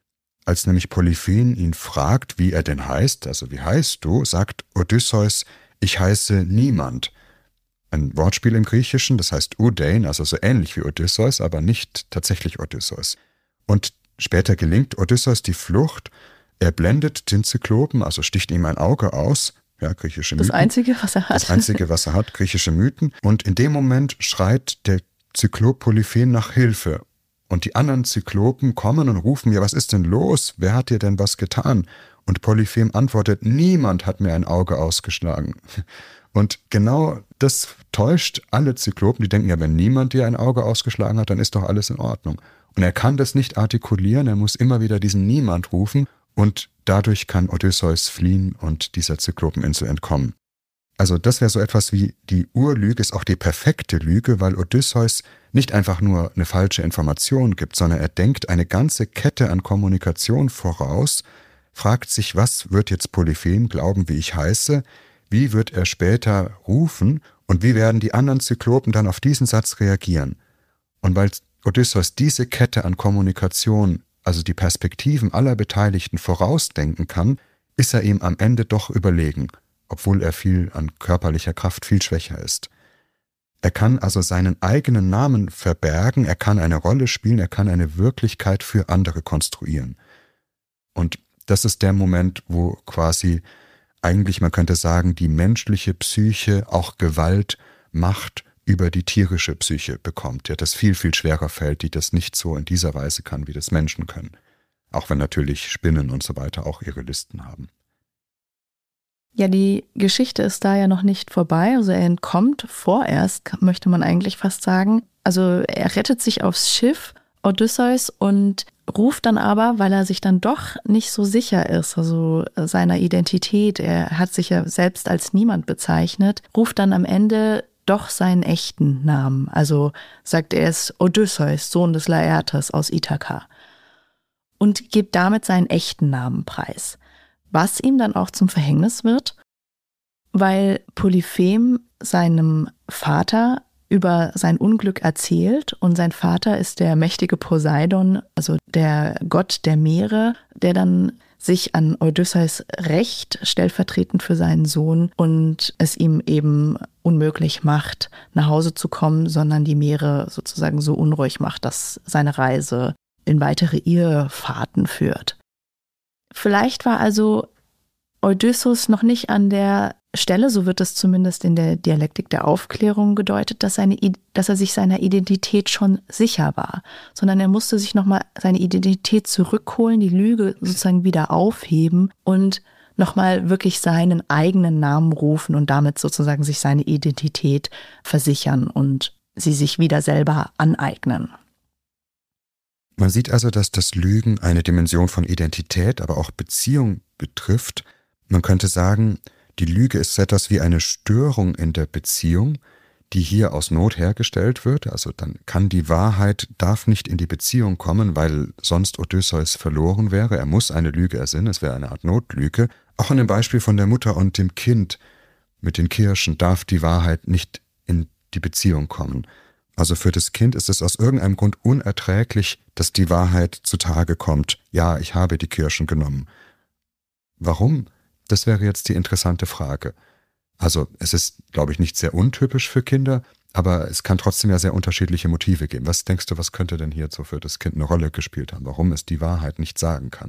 Als nämlich Polyphem ihn fragt, wie er denn heißt, also wie heißt du, sagt Odysseus, ich heiße niemand. Ein Wortspiel im Griechischen, das heißt Udein, also so ähnlich wie Odysseus, aber nicht tatsächlich Odysseus. Und später gelingt Odysseus die Flucht, er blendet den Zyklopen, also sticht ihm ein Auge aus, ja, griechische Mythen. Das Einzige, was er hat. Das Einzige, was er hat, griechische Mythen. Und in dem Moment schreit der Zyklop Polyphem nach Hilfe. Und die anderen Zyklopen kommen und rufen, ja, was ist denn los? Wer hat dir denn was getan? Und Polyphem antwortet, niemand hat mir ein Auge ausgeschlagen. Und genau das täuscht alle Zyklopen, die denken, ja, wenn niemand dir ein Auge ausgeschlagen hat, dann ist doch alles in Ordnung. Und er kann das nicht artikulieren, er muss immer wieder diesen Niemand rufen und dadurch kann Odysseus fliehen und dieser Zyklopeninsel entkommen. Also das wäre so etwas wie die Urlüge, ist auch die perfekte Lüge, weil Odysseus nicht einfach nur eine falsche Information gibt, sondern er denkt eine ganze Kette an Kommunikation voraus, fragt sich, was wird jetzt Polyphem glauben, wie ich heiße, wie wird er später rufen und wie werden die anderen Zyklopen dann auf diesen Satz reagieren. Und weil Odysseus diese Kette an Kommunikation, also die Perspektiven aller Beteiligten vorausdenken kann, ist er ihm am Ende doch überlegen, obwohl er viel an körperlicher Kraft viel schwächer ist. Er kann also seinen eigenen Namen verbergen, er kann eine Rolle spielen, er kann eine Wirklichkeit für andere konstruieren. Und das ist der Moment, wo quasi eigentlich, man könnte sagen, die menschliche Psyche auch Gewalt, Macht über die tierische Psyche bekommt, der das viel, viel schwerer fällt, die das nicht so in dieser Weise kann, wie das Menschen können. Auch wenn natürlich Spinnen und so weiter auch ihre Listen haben. Ja, die Geschichte ist da ja noch nicht vorbei. Also er entkommt vorerst, möchte man eigentlich fast sagen. Also er rettet sich aufs Schiff, Odysseus, und ruft dann aber, weil er sich dann doch nicht so sicher ist, also seiner Identität, er hat sich ja selbst als niemand bezeichnet, ruft dann am Ende doch seinen echten Namen. Also sagt er, ist Odysseus, Sohn des Laertes aus Ithaka. Und gibt damit seinen echten Namen preis. Was ihm dann auch zum Verhängnis wird, weil Polyphem seinem Vater über sein Unglück erzählt, und sein Vater ist der mächtige Poseidon, also der Gott der Meere, der dann sich an Odysseus rächt, stellvertretend für seinen Sohn, und es ihm eben unmöglich macht, nach Hause zu kommen, sondern die Meere sozusagen so unruhig macht, dass seine Reise in weitere Irrfahrten führt. Vielleicht war also Odysseus noch nicht an der Stelle, so wird es zumindest in der Dialektik der Aufklärung gedeutet, dass, seine, dass er sich seiner Identität schon sicher war, sondern er musste sich nochmal seine Identität zurückholen, die Lüge sozusagen wieder aufheben und nochmal wirklich seinen eigenen Namen rufen und damit sozusagen sich seine Identität versichern und sie sich wieder selber aneignen. Man sieht also, dass das Lügen eine Dimension von Identität, aber auch Beziehung betrifft. Man könnte sagen, die Lüge ist etwas wie eine Störung in der Beziehung, die hier aus Not hergestellt wird. Also dann kann die Wahrheit, darf nicht in die Beziehung kommen, weil sonst Odysseus verloren wäre. Er muss eine Lüge ersinnen, es wäre eine Art Notlüge. Auch in dem Beispiel von der Mutter und dem Kind mit den Kirschen darf die Wahrheit nicht in die Beziehung kommen. Also für das Kind ist es aus irgendeinem Grund unerträglich, dass die Wahrheit zutage kommt. Ja, ich habe die Kirschen genommen. Warum? Das wäre jetzt die interessante Frage. Also es ist, glaube ich, nicht sehr untypisch für Kinder, aber es kann trotzdem ja sehr unterschiedliche Motive geben. Was denkst du, was könnte denn hier so für das Kind eine Rolle gespielt haben? Warum es die Wahrheit nicht sagen kann?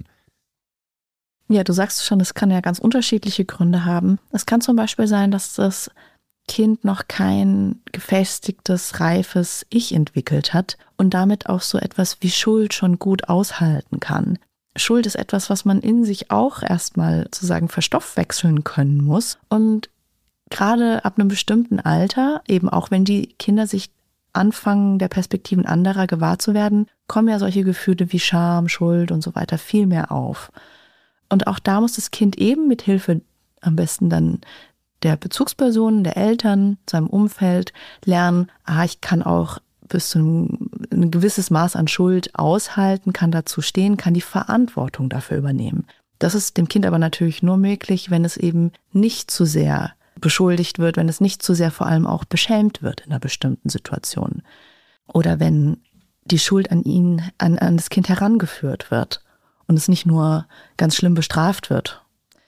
Ja, du sagst schon, es kann ja ganz unterschiedliche Gründe haben. Es kann zum Beispiel sein, dass das Kind noch kein gefestigtes, reifes Ich entwickelt hat und damit auch so etwas wie Schuld schon gut aushalten kann. Schuld ist etwas, was man in sich auch erstmal sozusagen verstoffwechseln können muss. Und gerade ab einem bestimmten Alter, eben auch wenn die Kinder sich anfangen, der Perspektiven anderer gewahr zu werden, kommen ja solche Gefühle wie Scham, Schuld und so weiter viel mehr auf. Und auch da muss das Kind eben mit Hilfe am besten dann der Bezugspersonen, der Eltern, seinem Umfeld lernen, ah, ich kann auch bis zu einem, ein gewisses Maß an Schuld aushalten, kann dazu stehen, kann die Verantwortung dafür übernehmen. Das ist dem Kind aber natürlich nur möglich, wenn es eben nicht zu sehr beschuldigt wird, wenn es nicht zu sehr vor allem auch beschämt wird in einer bestimmten Situation. Oder wenn die Schuld an ihn, an, an das Kind herangeführt wird und es nicht nur ganz schlimm bestraft wird.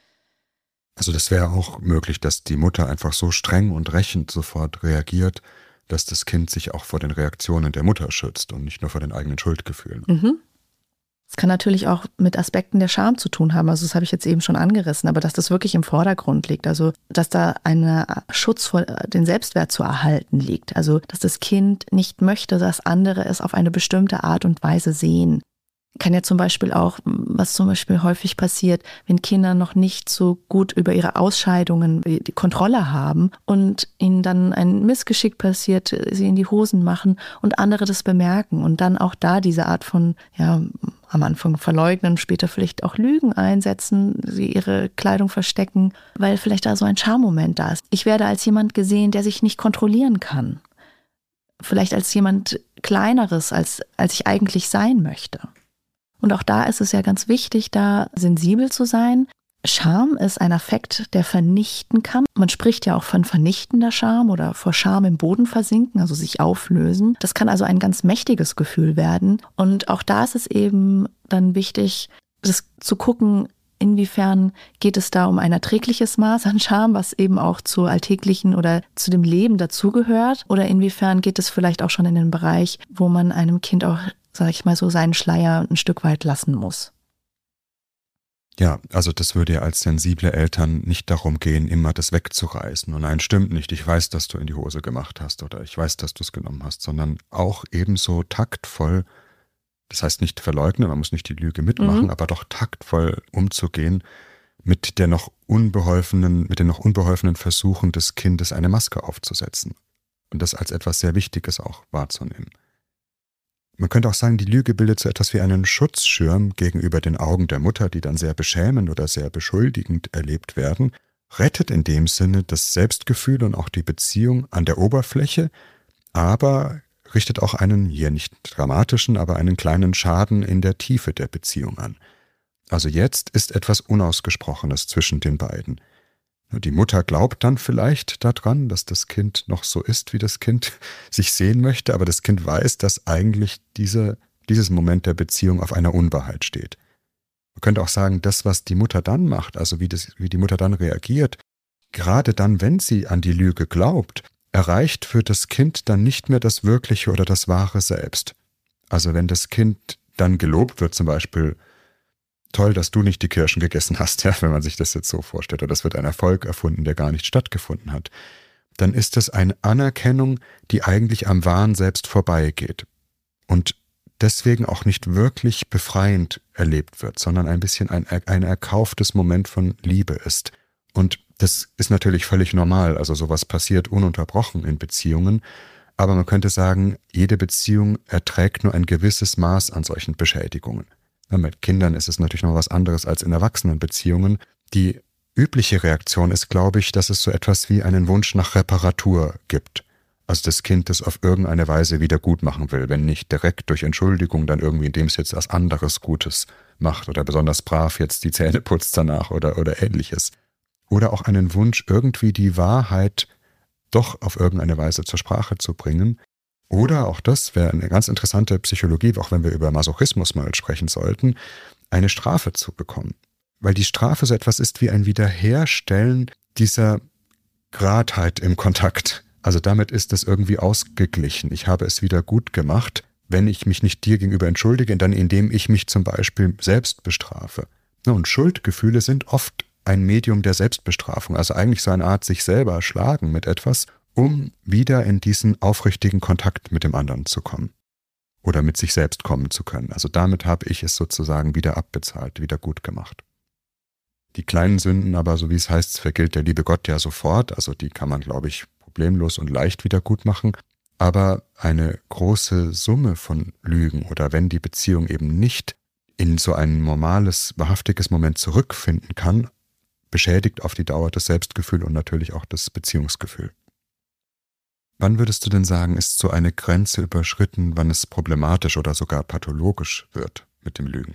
Also das wäre auch möglich, dass die Mutter einfach so streng und rächend sofort reagiert, dass das Kind sich auch vor den Reaktionen der Mutter schützt und nicht nur vor den eigenen Schuldgefühlen. Mhm. Es kann natürlich auch mit Aspekten der Scham zu tun haben, also das habe ich jetzt eben schon angerissen, aber dass das wirklich im Vordergrund liegt, also dass da ein Schutz vor den Selbstwert zu erhalten liegt, also dass das Kind nicht möchte, dass andere es auf eine bestimmte Art und Weise sehen. Kann ja zum Beispiel auch, was zum Beispiel häufig passiert, wenn Kinder noch nicht so gut über ihre Ausscheidungen die Kontrolle haben und ihnen dann ein Missgeschick passiert, sie in die Hosen machen und andere das bemerken und dann auch da diese Art von, ja, am Anfang verleugnen, später vielleicht auch Lügen einsetzen, sie ihre Kleidung verstecken, weil vielleicht da so ein Schammoment da ist. Ich werde als jemand gesehen, der sich nicht kontrollieren kann. Vielleicht als jemand Kleineres, als, als ich eigentlich sein möchte. Und auch da ist es ja ganz wichtig, da sensibel zu sein. Scham ist ein Affekt, der vernichten kann. Man spricht ja auch von vernichtender Scham oder vor Scham im Boden versinken, also sich auflösen. Das kann also ein ganz mächtiges Gefühl werden. Und auch da ist es eben dann wichtig, das zu gucken, inwiefern geht es da um ein erträgliches Maß an Scham, was eben auch zu alltäglichen oder zu dem Leben dazugehört. Oder inwiefern geht es vielleicht auch schon in den Bereich, wo man einem Kind auch, sag ich mal so, seinen Schleier ein Stück weit lassen muss. Ja, also das würde ja als sensible Eltern nicht darum gehen, immer das wegzureißen. Und nein, stimmt nicht, ich weiß, dass du in die Hose gemacht hast oder ich weiß, dass du es genommen hast, sondern auch ebenso taktvoll, das heißt nicht verleugnen, man muss nicht die Lüge mitmachen, Mhm. aber doch taktvoll umzugehen mit der noch unbeholfenen, mit den noch unbeholfenen Versuchen des Kindes, eine Maske aufzusetzen. Und das als etwas sehr Wichtiges auch wahrzunehmen. Man könnte auch sagen, die Lüge bildet so etwas wie einen Schutzschirm gegenüber den Augen der Mutter, die dann sehr beschämend oder sehr beschuldigend erlebt werden, rettet in dem Sinne das Selbstgefühl und auch die Beziehung an der Oberfläche, aber richtet auch einen, hier nicht dramatischen, aber einen kleinen Schaden in der Tiefe der Beziehung an. Also jetzt ist etwas Unausgesprochenes zwischen den beiden. Die Mutter glaubt dann vielleicht daran, dass das Kind noch so ist, wie das Kind sich sehen möchte, aber das Kind weiß, dass eigentlich diese, dieses Moment der Beziehung auf einer Unwahrheit steht. Man könnte auch sagen, das, was die Mutter dann macht, also wie, das, wie die Mutter dann reagiert, gerade dann, wenn sie an die Lüge glaubt, erreicht für das Kind dann nicht mehr das Wirkliche oder das wahre Selbst. Also wenn das Kind dann gelobt wird, zum Beispiel, toll, dass du nicht die Kirschen gegessen hast, ja, wenn man sich das jetzt so vorstellt, oder das wird ein Erfolg erfunden, der gar nicht stattgefunden hat, dann ist das eine Anerkennung, die eigentlich am wahren Selbst vorbeigeht und deswegen auch nicht wirklich befreiend erlebt wird, sondern ein bisschen ein, ein erkauftes Moment von Liebe ist. Und das ist natürlich völlig normal, also sowas passiert ununterbrochen in Beziehungen, aber man könnte sagen, jede Beziehung erträgt nur ein gewisses Maß an solchen Beschädigungen. Mit Kindern ist es natürlich noch was anderes als in Erwachsenenbeziehungen. Die übliche Reaktion ist, glaube ich, dass es so etwas wie einen Wunsch nach Reparatur gibt. Also das Kind das auf irgendeine Weise wieder gut machen will, wenn nicht direkt durch Entschuldigung, dann irgendwie, indem es jetzt was anderes Gutes macht oder besonders brav jetzt die Zähne putzt danach oder, oder ähnliches. Oder auch einen Wunsch, irgendwie die Wahrheit doch auf irgendeine Weise zur Sprache zu bringen. Oder, auch das wäre eine ganz interessante Psychologie, auch wenn wir über Masochismus mal sprechen sollten, eine Strafe zu bekommen. Weil die Strafe so etwas ist wie ein Wiederherstellen dieser Gradheit im Kontakt. Also damit ist es irgendwie ausgeglichen. Ich habe es wieder gut gemacht, wenn ich mich nicht dir gegenüber entschuldige, dann indem ich mich zum Beispiel selbst bestrafe. Und Schuldgefühle sind oft ein Medium der Selbstbestrafung, also eigentlich so eine Art sich selber schlagen mit etwas, um wieder in diesen aufrichtigen Kontakt mit dem anderen zu kommen oder mit sich selbst kommen zu können. Also damit habe ich es sozusagen wieder abbezahlt, wieder gut gemacht. Die kleinen Sünden aber, so wie es heißt, vergilt der liebe Gott ja sofort, also die kann man, glaube ich, problemlos und leicht wieder gut machen, aber eine große Summe von Lügen oder wenn die Beziehung eben nicht in so ein normales, wahrhaftiges Moment zurückfinden kann, beschädigt auf die Dauer das Selbstgefühl und natürlich auch das Beziehungsgefühl. Wann würdest du denn sagen, ist so eine Grenze überschritten, wann es problematisch oder sogar pathologisch wird mit dem Lügen?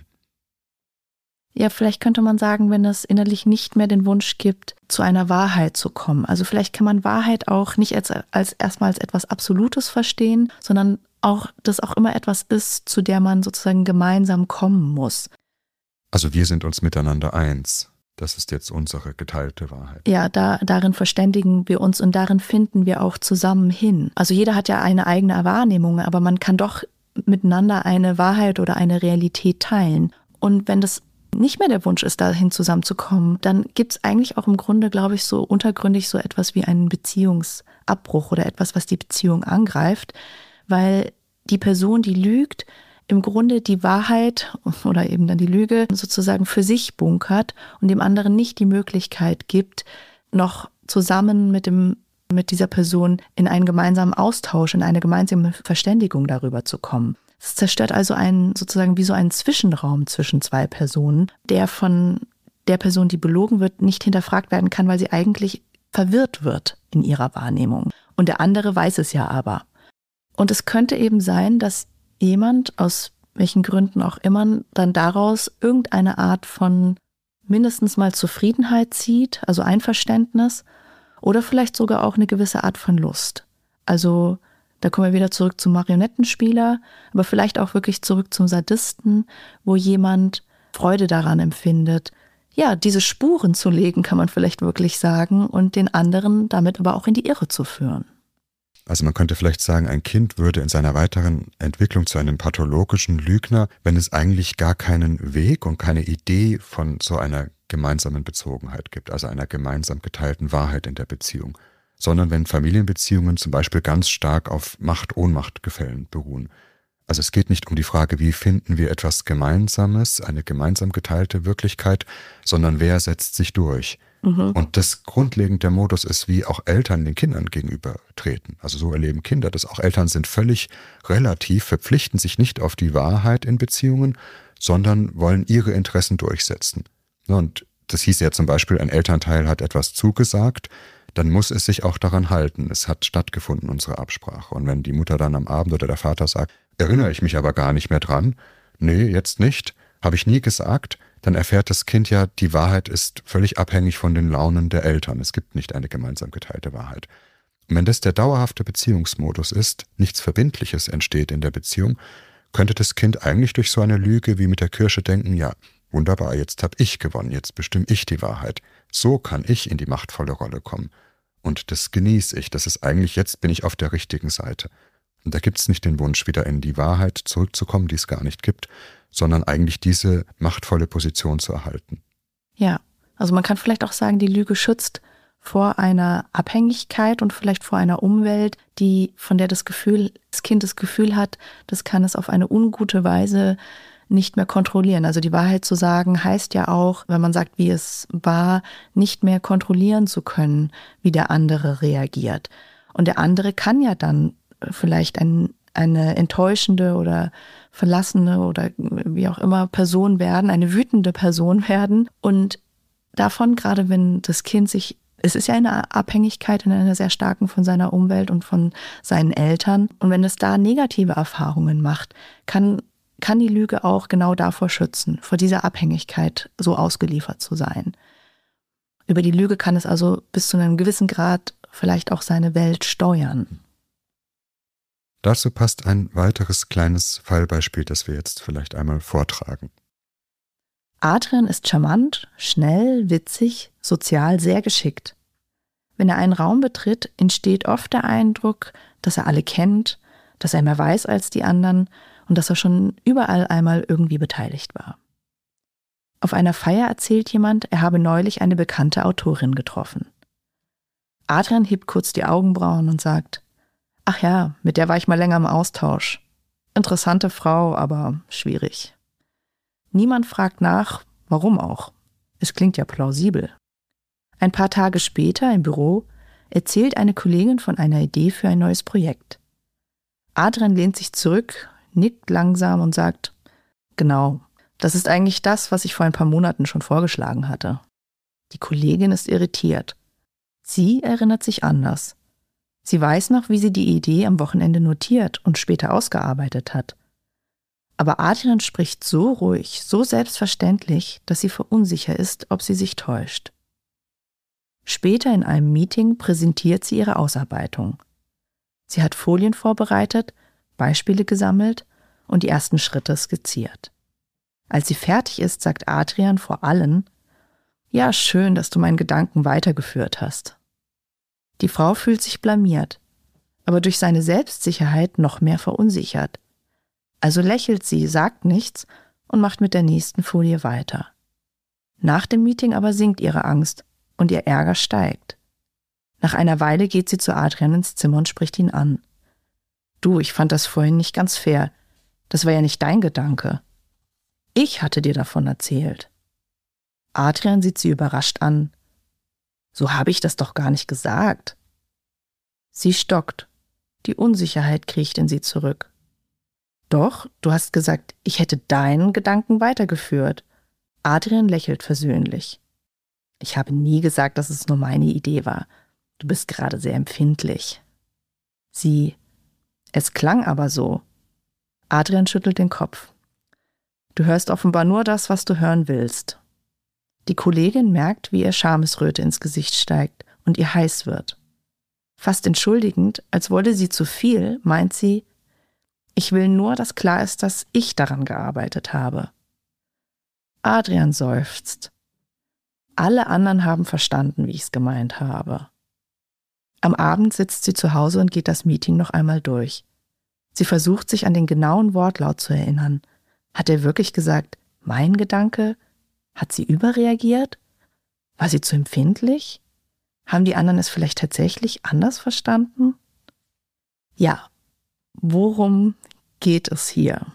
Ja, vielleicht könnte man sagen, wenn es innerlich nicht mehr den Wunsch gibt, zu einer Wahrheit zu kommen. Also vielleicht kann man Wahrheit auch nicht als, als erstmal als etwas Absolutes verstehen, sondern auch, dass auch immer etwas ist, zu der man sozusagen gemeinsam kommen muss. Also wir sind uns miteinander eins. Das ist jetzt unsere geteilte Wahrheit. Ja, da, darin verständigen wir uns und darin finden wir auch zusammen hin. Also jeder hat ja eine eigene Wahrnehmung, aber man kann doch miteinander eine Wahrheit oder eine Realität teilen. Und wenn das nicht mehr der Wunsch ist, dahin zusammenzukommen, dann gibt es eigentlich auch im Grunde, glaube ich, so untergründig so etwas wie einen Beziehungsabbruch oder etwas, was die Beziehung angreift, weil die Person, die lügt, im Grunde die Wahrheit oder eben dann die Lüge sozusagen für sich bunkert und dem anderen nicht die Möglichkeit gibt, noch zusammen mit dem mit dieser Person in einen gemeinsamen Austausch, in eine gemeinsame Verständigung darüber zu kommen. Es zerstört also einen sozusagen wie so einen Zwischenraum zwischen zwei Personen, der von der Person, die belogen wird, nicht hinterfragt werden kann, weil sie eigentlich verwirrt wird in ihrer Wahrnehmung. Und der andere weiß es ja aber. Und es könnte eben sein, dass jemand, aus welchen Gründen auch immer, dann daraus irgendeine Art von mindestens mal Zufriedenheit zieht, also Einverständnis, oder vielleicht sogar auch eine gewisse Art von Lust. Also da kommen wir wieder zurück zum Marionettenspieler, aber vielleicht auch wirklich zurück zum Sadisten, wo jemand Freude daran empfindet, ja, diese Spuren zu legen, kann man vielleicht wirklich sagen, und den anderen damit aber auch in die Irre zu führen. Also man könnte vielleicht sagen, ein Kind würde in seiner weiteren Entwicklung zu einem pathologischen Lügner, wenn es eigentlich gar keinen Weg und keine Idee von so einer gemeinsamen Bezogenheit gibt, also einer gemeinsam geteilten Wahrheit in der Beziehung, sondern wenn Familienbeziehungen zum Beispiel ganz stark auf Macht-Ohnmacht-Gefällen beruhen. Also es geht nicht um die Frage, wie finden wir etwas Gemeinsames, eine gemeinsam geteilte Wirklichkeit, sondern wer setzt sich durch. Mhm. Und das grundlegend der Modus ist, wie auch Eltern den Kindern gegenüber treten. Also so erleben Kinder das. Auch Eltern sind völlig relativ, verpflichten sich nicht auf die Wahrheit in Beziehungen, sondern wollen ihre Interessen durchsetzen. Und das hieß ja zum Beispiel, ein Elternteil hat etwas zugesagt, dann muss es sich auch daran halten. Es hat stattgefunden, unsere Absprache. Und wenn die Mutter dann am Abend oder der Vater sagt, erinnere ich mich aber gar nicht mehr dran, nee, jetzt nicht, habe ich nie gesagt, dann erfährt das Kind ja, die Wahrheit ist völlig abhängig von den Launen der Eltern. Es gibt nicht eine gemeinsam geteilte Wahrheit. Und wenn das der dauerhafte Beziehungsmodus ist, nichts Verbindliches entsteht in der Beziehung, könnte das Kind eigentlich durch so eine Lüge wie mit der Kirsche denken, ja, wunderbar, jetzt habe ich gewonnen, jetzt bestimme ich die Wahrheit. So kann ich in die machtvolle Rolle kommen. Und das genieße ich. Das ist eigentlich, jetzt bin ich auf der richtigen Seite. Und da gibt es nicht den Wunsch, wieder in die Wahrheit zurückzukommen, die es gar nicht gibt, sondern eigentlich diese machtvolle Position zu erhalten. Ja, also man kann vielleicht auch sagen, die Lüge schützt vor einer Abhängigkeit und vielleicht vor einer Umwelt, die, von der das Gefühl, das Kind das Gefühl hat, das kann es auf eine ungute Weise nicht mehr kontrollieren. Also die Wahrheit zu sagen, heißt ja auch, wenn man sagt, wie es war, nicht mehr kontrollieren zu können, wie der andere reagiert. Und der andere kann ja dann vielleicht ein, eine enttäuschende oder verlassene oder wie auch immer Person werden, eine wütende Person werden. Und davon, gerade wenn das Kind sich, es ist ja eine Abhängigkeit in einer sehr starken von seiner Umwelt und von seinen Eltern. Und wenn es da negative Erfahrungen macht, kann, kann die Lüge auch genau davor schützen, vor dieser Abhängigkeit so ausgeliefert zu sein. Über die Lüge kann es also bis zu einem gewissen Grad vielleicht auch seine Welt steuern. Dazu passt ein weiteres kleines Fallbeispiel, das wir jetzt vielleicht einmal vortragen. Adrian ist charmant, schnell, witzig, sozial sehr geschickt. Wenn er einen Raum betritt, entsteht oft der Eindruck, dass er alle kennt, dass er mehr weiß als die anderen und dass er schon überall einmal irgendwie beteiligt war. Auf einer Feier erzählt jemand, er habe neulich eine bekannte Autorin getroffen. Adrian hebt kurz die Augenbrauen und sagt: Ach ja, mit der war ich mal länger im Austausch. Interessante Frau, aber schwierig. Niemand fragt nach, warum auch. Es klingt ja plausibel. Ein paar Tage später im Büro erzählt eine Kollegin von einer Idee für ein neues Projekt. Adrian lehnt sich zurück, nickt langsam und sagt: Genau, das ist eigentlich das, was ich vor ein paar Monaten schon vorgeschlagen hatte. Die Kollegin ist irritiert. Sie erinnert sich anders. Sie weiß noch, wie sie die Idee am Wochenende notiert und später ausgearbeitet hat. Aber Adrian spricht so ruhig, so selbstverständlich, dass sie verunsicher ist, ob sie sich täuscht. Später in einem Meeting präsentiert sie ihre Ausarbeitung. Sie hat Folien vorbereitet, Beispiele gesammelt und die ersten Schritte skizziert. Als sie fertig ist, sagt Adrian vor allen: Ja, schön, dass du meinen Gedanken weitergeführt hast. Die Frau fühlt sich blamiert, aber durch seine Selbstsicherheit noch mehr verunsichert. Also lächelt sie, sagt nichts und macht mit der nächsten Folie weiter. Nach dem Meeting aber sinkt ihre Angst und ihr Ärger steigt. Nach einer Weile geht sie zu Adrian ins Zimmer und spricht ihn an. Du, ich fand das vorhin nicht ganz fair. Das war ja nicht dein Gedanke. Ich hatte dir davon erzählt. Adrian sieht sie überrascht an. So habe ich das doch gar nicht gesagt. Sie stockt. Die Unsicherheit kriecht in sie zurück. Doch, du hast gesagt, ich hätte deinen Gedanken weitergeführt. Adrian lächelt versöhnlich. Ich habe nie gesagt, dass es nur meine Idee war. Du bist gerade sehr empfindlich. Sie: Es klang aber so. Adrian schüttelt den Kopf. Du hörst offenbar nur das, was du hören willst. Die Kollegin merkt, wie ihr Schamesröte ins Gesicht steigt und ihr heiß wird. Fast entschuldigend, als wolle sie zu viel, meint sie: Ich will nur, dass klar ist, dass ich daran gearbeitet habe. Adrian seufzt. Alle anderen haben verstanden, wie ich es gemeint habe. Am Abend sitzt sie zu Hause und geht das Meeting noch einmal durch. Sie versucht, sich an den genauen Wortlaut zu erinnern. Hat er wirklich gesagt, mein Gedanke? Hat sie überreagiert? War sie zu empfindlich? Haben die anderen es vielleicht tatsächlich anders verstanden? Ja, worum geht es hier?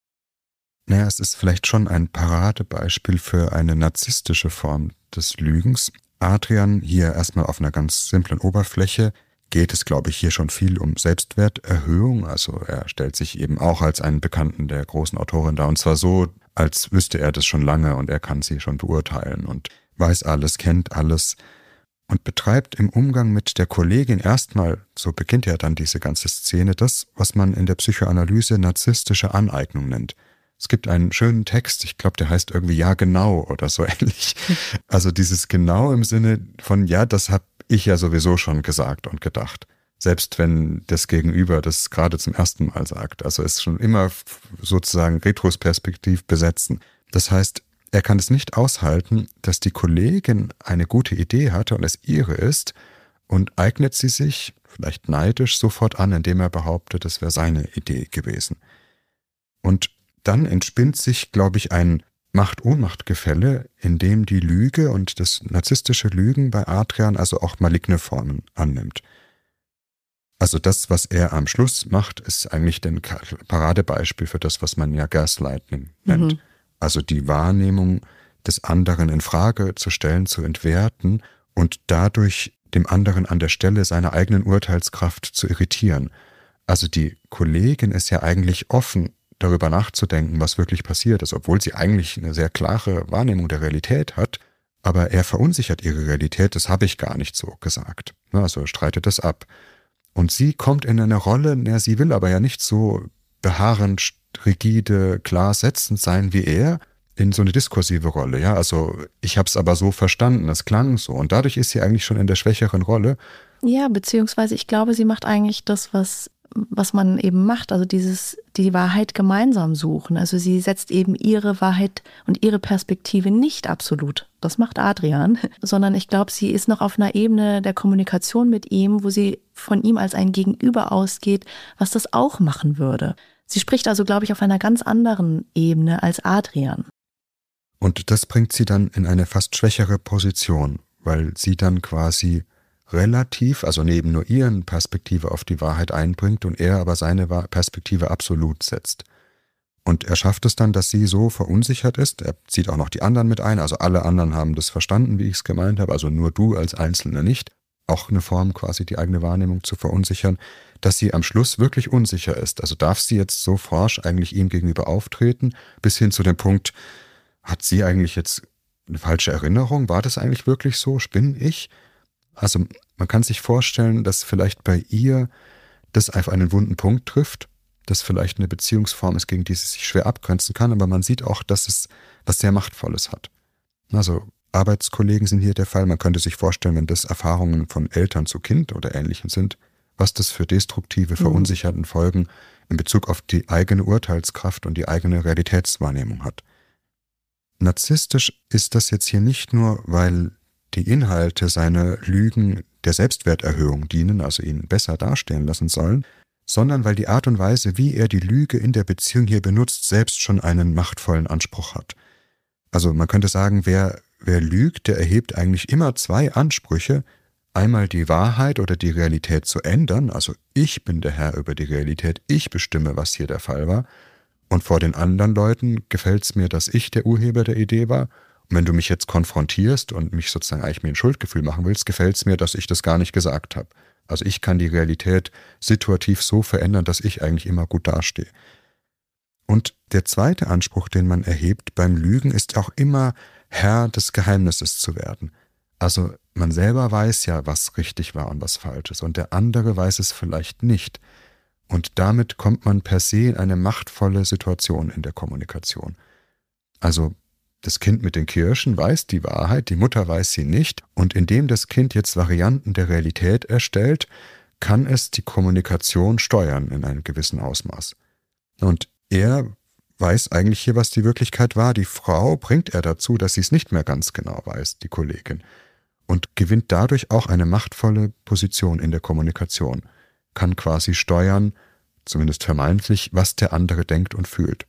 Naja, es ist vielleicht schon ein Paradebeispiel für eine narzisstische Form des Lügens. Adrian hier erstmal auf einer ganz simplen Oberfläche geht es, glaube ich, hier schon viel um Selbstwerterhöhung. Also er stellt sich eben auch als einen Bekannten der großen Autorin dar. Und zwar so, als wüsste er das schon lange und er kann sie schon beurteilen und weiß alles, kennt alles. Und betreibt im Umgang mit der Kollegin erstmal, so beginnt ja dann diese ganze Szene, das, was man in der Psychoanalyse narzisstische Aneignung nennt. Es gibt einen schönen Text, ich glaube, der heißt irgendwie Ja genau oder so ähnlich. Also dieses genau im Sinne von ja, das habe ich ja sowieso schon gesagt und gedacht. Selbst wenn das Gegenüber das gerade zum ersten Mal sagt. Also es ist schon immer sozusagen retrospektiv besetzen. Das heißt, er kann es nicht aushalten, dass die Kollegin eine gute Idee hatte und es ihre ist und eignet sie sich, vielleicht neidisch, sofort an, indem er behauptet, es wäre seine Idee gewesen. Und dann entspinnt sich, glaube ich, ein Macht-Ohnmacht-Gefälle, in dem die Lüge und das narzisstische Lügen bei Adrian also auch maligne Formen annimmt. Also das, was er am Schluss macht, ist eigentlich ein Paradebeispiel für das, was man ja Gaslighting nennt. Mhm. Also die Wahrnehmung des anderen in Frage zu stellen, zu entwerten und dadurch dem anderen an der Stelle seiner eigenen Urteilskraft zu irritieren. Also die Kollegin ist ja eigentlich offen, darüber nachzudenken, was wirklich passiert ist, obwohl sie eigentlich eine sehr klare Wahrnehmung der Realität hat, aber er verunsichert ihre Realität, das habe ich gar nicht so gesagt. Also er streitet das ab. Und sie kommt in eine Rolle, na, sie will aber ja nicht so beharrend, rigide, klar setzend sein wie er, in so eine diskursive Rolle. Ja, also ich habe es aber so verstanden, es klang so. Und dadurch ist sie eigentlich schon in der schwächeren Rolle. Ja, beziehungsweise ich glaube, sie macht eigentlich das, was was man eben macht, also dieses, die Wahrheit gemeinsam suchen. Also sie setzt eben ihre Wahrheit und ihre Perspektive nicht absolut. Das macht Adrian, sondern ich glaube, sie ist noch auf einer Ebene der Kommunikation mit ihm, wo sie von ihm als ein Gegenüber ausgeht, was das auch machen würde. Sie spricht also, glaube ich, auf einer ganz anderen Ebene als Adrian. Und das bringt sie dann in eine fast schwächere Position, weil sie dann quasi relativ, also neben nur ihren Perspektive auf die Wahrheit einbringt und er aber seine Perspektive absolut setzt. Und er schafft es dann, dass sie so verunsichert ist, er zieht auch noch die anderen mit ein, also alle anderen haben das verstanden, wie ich es gemeint habe, also nur du als Einzelner nicht, auch eine Form quasi die eigene Wahrnehmung zu verunsichern, dass sie am Schluss wirklich unsicher ist. Also darf sie jetzt so forsch eigentlich ihm gegenüber auftreten, bis hin zu dem Punkt, hat sie eigentlich jetzt eine falsche Erinnerung? War das eigentlich wirklich so? Spinne ich? Also man kann sich vorstellen, dass vielleicht bei ihr das auf einen wunden Punkt trifft, dass vielleicht eine Beziehungsform ist, gegen die sie sich schwer abgrenzen kann, aber man sieht auch, dass es was sehr Machtvolles hat. Also Arbeitskollegen sind hier der Fall. Man könnte sich vorstellen, wenn das Erfahrungen von Eltern zu Kind oder Ähnlichem sind, was das für destruktive, verunsicherten Folgen in Bezug auf die eigene Urteilskraft und die eigene Realitätswahrnehmung hat. Narzisstisch ist das jetzt hier nicht nur, weil die Inhalte seiner Lügen der Selbstwerterhöhung dienen, also ihn besser dastehen lassen sollen, sondern weil die Art und Weise, wie er die Lüge in der Beziehung hier benutzt, selbst schon einen machtvollen Anspruch hat. Also man könnte sagen, wer, wer lügt, der erhebt eigentlich immer zwei Ansprüche, einmal die Wahrheit oder die Realität zu ändern, also ich bin der Herr über die Realität, ich bestimme, was hier der Fall war, und vor den anderen Leuten gefällt es mir, dass ich der Urheber der Idee war. Und wenn du mich jetzt konfrontierst und mich sozusagen eigentlich mir ein Schuldgefühl machen willst, gefällt es mir, dass ich das gar nicht gesagt habe. Also ich kann die Realität situativ so verändern, dass ich eigentlich immer gut dastehe. Und der zweite Anspruch, den man erhebt beim Lügen, ist auch immer Herr des Geheimnisses zu werden. Also man selber weiß ja, was richtig war und was falsch ist, und der andere weiß es vielleicht nicht. Und damit kommt man per se in eine machtvolle Situation in der Kommunikation. Also das Kind mit den Kirschen weiß die Wahrheit, die Mutter weiß sie nicht, und indem das Kind jetzt Varianten der Realität erstellt, kann es die Kommunikation steuern in einem gewissen Ausmaß. Und er weiß eigentlich hier, was die Wirklichkeit war. Die Frau bringt er dazu, dass sie es nicht mehr ganz genau weiß, die Kollegin. und gewinnt dadurch auch eine machtvolle Position in der Kommunikation, kann quasi steuern, zumindest vermeintlich, was der andere denkt und fühlt.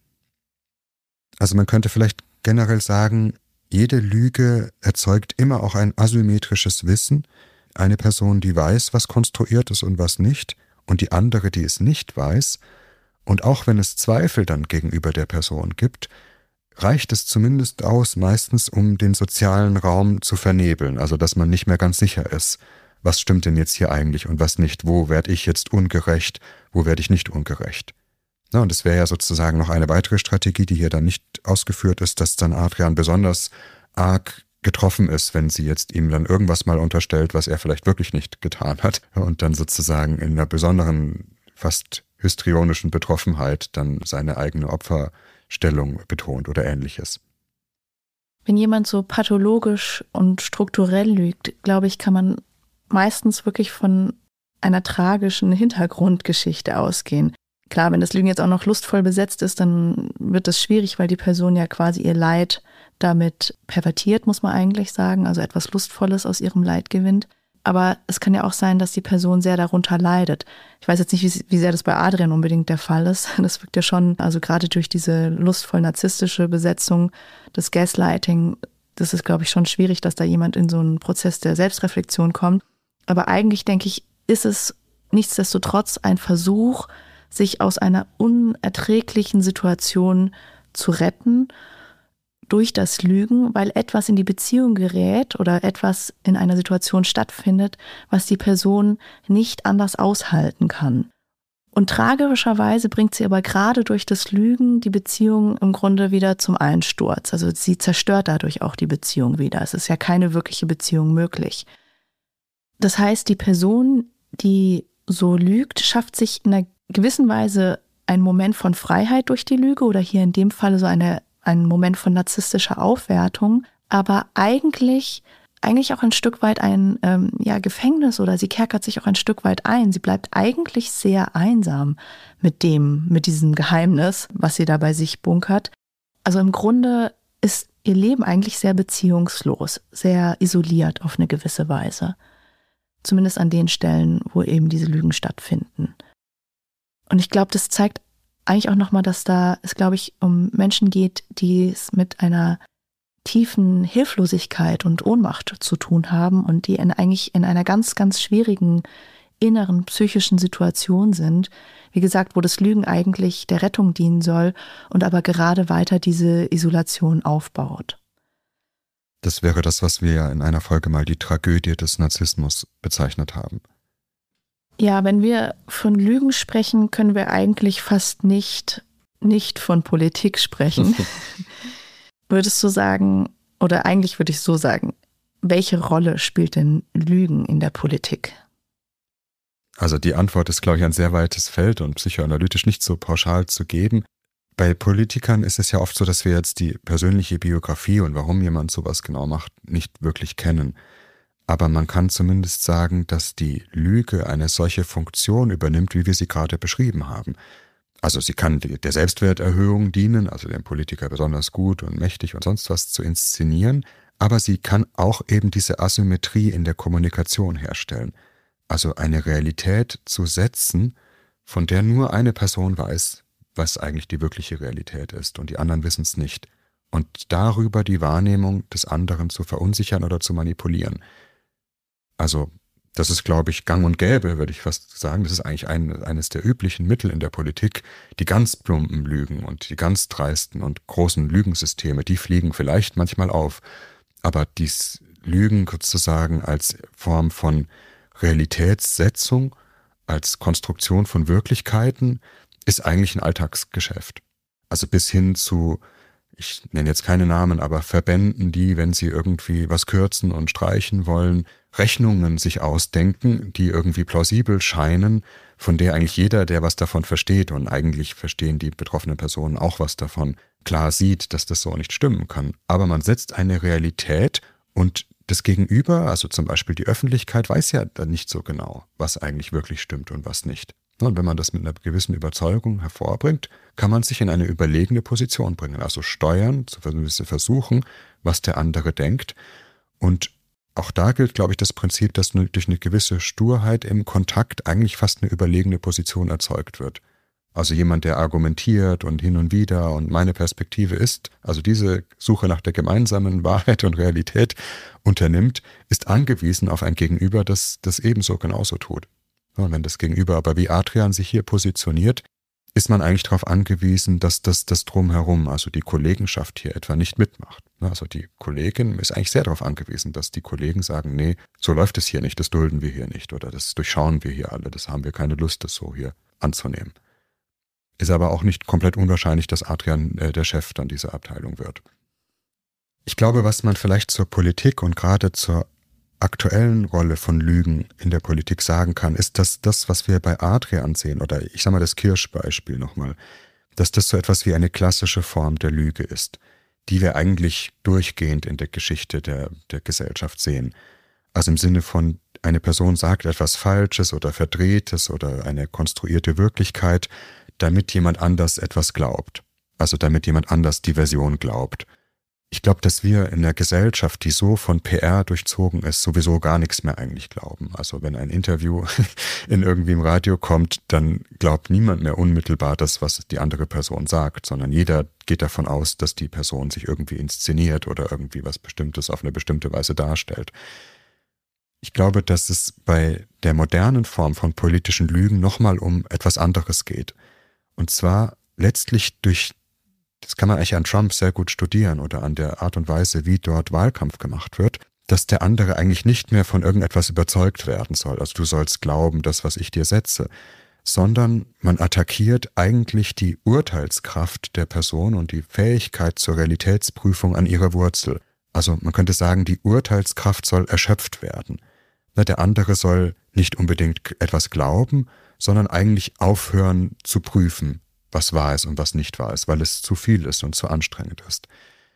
Also man könnte vielleicht generell sagen, jede Lüge erzeugt immer auch ein asymmetrisches Wissen. Eine Person, die weiß, was konstruiert ist und was nicht, und die andere, die es nicht weiß. Und auch wenn es Zweifel dann gegenüber der Person gibt, reicht es zumindest aus, meistens um den sozialen Raum zu vernebeln, also dass man nicht mehr ganz sicher ist, was stimmt denn jetzt hier eigentlich und was nicht, wo werde ich jetzt ungerecht, wo werde ich nicht ungerecht. Na, und es wäre ja sozusagen noch eine weitere Strategie, die hier dann nicht ausgeführt ist, dass dann Adrian besonders arg getroffen ist, wenn sie jetzt ihm dann irgendwas mal unterstellt, was er vielleicht wirklich nicht getan hat, und dann sozusagen in einer besonderen, fast histrionischen Betroffenheit dann seine eigene Opferstellung betont oder Ähnliches. Wenn jemand so pathologisch und strukturell lügt, glaube ich, kann man meistens wirklich von einer tragischen Hintergrundgeschichte ausgehen. Klar, wenn das Lügen jetzt auch noch lustvoll besetzt ist, dann wird das schwierig, weil die Person ja quasi ihr Leid damit pervertiert, muss man eigentlich sagen, also etwas Lustvolles aus ihrem Leid gewinnt. Aber es kann ja auch sein, dass die Person sehr darunter leidet. Ich weiß jetzt nicht, wie, wie sehr das bei Adrian unbedingt der Fall ist. Das wirkt ja schon, also gerade durch diese lustvoll narzisstische Besetzung, das Gaslighting, das ist, glaube ich, schon schwierig, dass da jemand in so einen Prozess der Selbstreflexion kommt. Aber eigentlich, denke ich, ist es nichtsdestotrotz ein Versuch, sich aus einer unerträglichen Situation zu retten durch das Lügen, weil etwas in die Beziehung gerät oder etwas in einer Situation stattfindet, was die Person nicht anders aushalten kann. Und tragischerweise bringt sie aber gerade durch das Lügen die Beziehung im Grunde wieder zum Einsturz. Also sie zerstört dadurch auch die Beziehung wieder. Es ist ja keine wirkliche Beziehung möglich. Das heißt, die Person, die so lügt, schafft sich in einer gewissen Weise einen Moment von Freiheit durch die Lüge oder hier in dem Fall so eine, einen Moment von narzisstischer Aufwertung, aber eigentlich, eigentlich auch ein Stück weit ein ähm, ja, Gefängnis oder sie kerkert sich auch ein Stück weit ein. Sie bleibt eigentlich sehr einsam mit dem, mit diesem Geheimnis, was sie da bei sich bunkert. Also im Grunde ist ihr Leben eigentlich sehr beziehungslos, sehr isoliert auf eine gewisse Weise. Zumindest an den Stellen, wo eben diese Lügen stattfinden. Und ich glaube, das zeigt eigentlich auch nochmal, dass da es, glaube ich, um Menschen geht, die es mit einer tiefen Hilflosigkeit und Ohnmacht zu tun haben und die in, eigentlich in einer ganz, ganz schwierigen inneren psychischen Situation sind. Wie gesagt, wo das Lügen eigentlich der Rettung dienen soll und aber gerade weiter diese Isolation aufbaut. Das wäre das, was wir ja in einer Folge mal die Tragödie des Narzissmus bezeichnet haben. Ja, wenn wir von Lügen sprechen, können wir eigentlich fast nicht, nicht von Politik sprechen. Würdest du sagen, oder eigentlich würde ich so sagen, welche Rolle spielt denn Lügen in der Politik? Also die Antwort ist, glaube ich, ein sehr weites Feld und psychoanalytisch nicht so pauschal zu geben. Bei Politikern ist es ja oft so, dass wir jetzt die persönliche Biografie und warum jemand sowas genau macht, nicht wirklich kennen. Aber man kann zumindest sagen, dass die Lüge eine solche Funktion übernimmt, wie wir sie gerade beschrieben haben. Also sie kann der Selbstwerterhöhung dienen, also den Politiker besonders gut und mächtig und sonst was zu inszenieren, aber sie kann auch eben diese Asymmetrie in der Kommunikation herstellen. Also eine Realität zu setzen, von der nur eine Person weiß, was eigentlich die wirkliche Realität ist und die anderen wissen es nicht. Und darüber die Wahrnehmung des anderen zu verunsichern oder zu manipulieren. Also das ist, glaube ich, gang und gäbe, würde ich fast sagen. Das ist eigentlich ein, eines der üblichen Mittel in der Politik. Die ganz plumpen Lügen und die ganz dreisten und großen Lügensysteme, die fliegen vielleicht manchmal auf. Aber dies Lügen sozusagen als Form von Realitätssetzung, als Konstruktion von Wirklichkeiten, ist eigentlich ein Alltagsgeschäft. Also bis hin zu, ich nenne jetzt keine Namen, aber Verbänden, die, wenn sie irgendwie was kürzen und streichen wollen, Rechnungen sich ausdenken, die irgendwie plausibel scheinen, von der eigentlich jeder, der was davon versteht, und eigentlich verstehen die betroffenen Personen auch was davon, klar sieht, dass das so nicht stimmen kann. Aber man setzt eine Realität und das Gegenüber, also zum Beispiel die Öffentlichkeit, weiß ja dann nicht so genau, was eigentlich wirklich stimmt und was nicht. Und wenn man das mit einer gewissen Überzeugung hervorbringt, kann man sich in eine überlegene Position bringen, also steuern, zu versuchen, was der andere denkt. Und auch da gilt, glaube ich, das Prinzip, dass durch eine gewisse Sturheit im Kontakt eigentlich fast eine überlegene Position erzeugt wird. Also jemand, der argumentiert und hin und wieder und meine Perspektive ist, also diese Suche nach der gemeinsamen Wahrheit und Realität unternimmt, ist angewiesen auf ein Gegenüber, das das ebenso genauso tut. Und wenn das Gegenüber aber wie Adrian sich hier positioniert, ist man eigentlich darauf angewiesen, dass das, das Drumherum, also die Kollegenschaft hier etwa nicht mitmacht. Also die Kollegin ist eigentlich sehr darauf angewiesen, dass die Kollegen sagen, nee, so läuft es hier nicht, das dulden wir hier nicht oder das durchschauen wir hier alle, das haben wir keine Lust, das so hier anzunehmen. Ist aber auch nicht komplett unwahrscheinlich, dass Adrian äh, der Chef dann dieser Abteilung wird. Ich glaube, was man vielleicht zur Politik und gerade zur aktuellen Rolle von Lügen in der Politik sagen kann, ist, dass das, was wir bei Adrian sehen, oder ich sage mal das Kirsch-Beispiel nochmal, dass das so etwas wie eine klassische Form der Lüge ist, die wir eigentlich durchgehend in der Geschichte der, der Gesellschaft sehen. Also im Sinne von, eine Person sagt etwas Falsches oder Verdrehtes oder eine konstruierte Wirklichkeit, damit jemand anders etwas glaubt. Also damit jemand anders die Version glaubt. Ich glaube, dass wir in einer Gesellschaft, die so von P R durchzogen ist, sowieso gar nichts mehr eigentlich glauben. Also wenn ein Interview in irgendwie im Radio kommt, dann glaubt niemand mehr unmittelbar das, was die andere Person sagt, sondern jeder geht davon aus, dass die Person sich irgendwie inszeniert oder irgendwie was Bestimmtes auf eine bestimmte Weise darstellt. Ich glaube, dass es bei der modernen Form von politischen Lügen nochmal um etwas anderes geht. Und zwar letztlich durch, das kann man eigentlich an Trump sehr gut studieren oder an der Art und Weise, wie dort Wahlkampf gemacht wird, dass der andere eigentlich nicht mehr von irgendetwas überzeugt werden soll. Also du sollst glauben, das, was ich dir setze, sondern man attackiert eigentlich die Urteilskraft der Person und die Fähigkeit zur Realitätsprüfung an ihrer Wurzel. Also man könnte sagen, die Urteilskraft soll erschöpft werden. Der andere soll nicht unbedingt etwas glauben, sondern eigentlich aufhören zu prüfen, was wahr ist und was nicht wahr ist, weil es zu viel ist und zu anstrengend ist.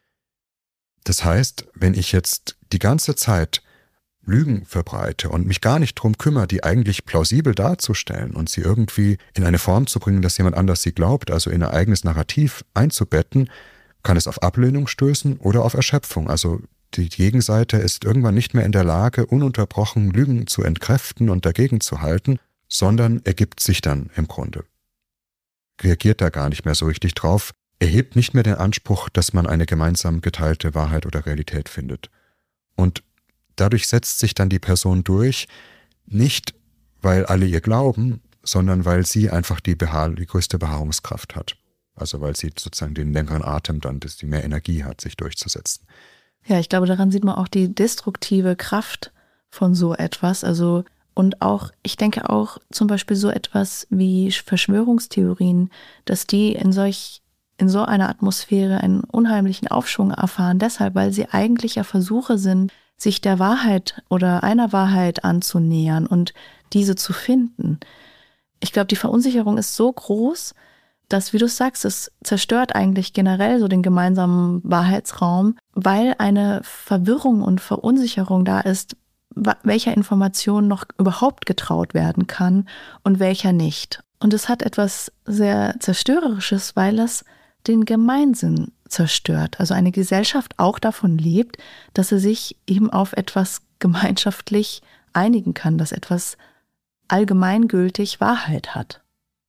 Das heißt, wenn ich jetzt die ganze Zeit Lügen verbreite und mich gar nicht drum kümmere, die eigentlich plausibel darzustellen und sie irgendwie in eine Form zu bringen, dass jemand anders sie glaubt, also in ein eigenes Narrativ einzubetten, kann es auf Ablehnung stößen oder auf Erschöpfung. Also die Gegenseite ist irgendwann nicht mehr in der Lage, ununterbrochen Lügen zu entkräften und dagegen zu halten, sondern ergibt sich dann im Grunde. Reagiert da gar nicht mehr so richtig drauf, erhebt nicht mehr den Anspruch, dass man eine gemeinsam geteilte Wahrheit oder Realität findet. Und dadurch setzt sich dann die Person durch, nicht weil alle ihr glauben, sondern weil sie einfach die, Behaar- die größte Beharrungskraft hat. Also weil sie sozusagen den längeren Atem dann, dass sie mehr Energie hat, sich durchzusetzen. Ja, ich glaube, daran sieht man auch die destruktive Kraft von so etwas. Also und auch, ich denke auch zum Beispiel so etwas wie Verschwörungstheorien, dass die in solch, in so einer Atmosphäre einen unheimlichen Aufschwung erfahren, deshalb, weil sie eigentlich ja Versuche sind, sich der Wahrheit oder einer Wahrheit anzunähern und diese zu finden. Ich glaube, die Verunsicherung ist so groß, dass, wie du sagst, es zerstört eigentlich generell so den gemeinsamen Wahrheitsraum, weil eine Verwirrung und Verunsicherung da ist, welcher Information noch überhaupt getraut werden kann und welcher nicht. Und es hat etwas sehr Zerstörerisches, weil es den Gemeinsinn zerstört. Also eine Gesellschaft auch davon lebt, dass sie sich eben auf etwas gemeinschaftlich einigen kann, dass etwas allgemeingültig Wahrheit hat.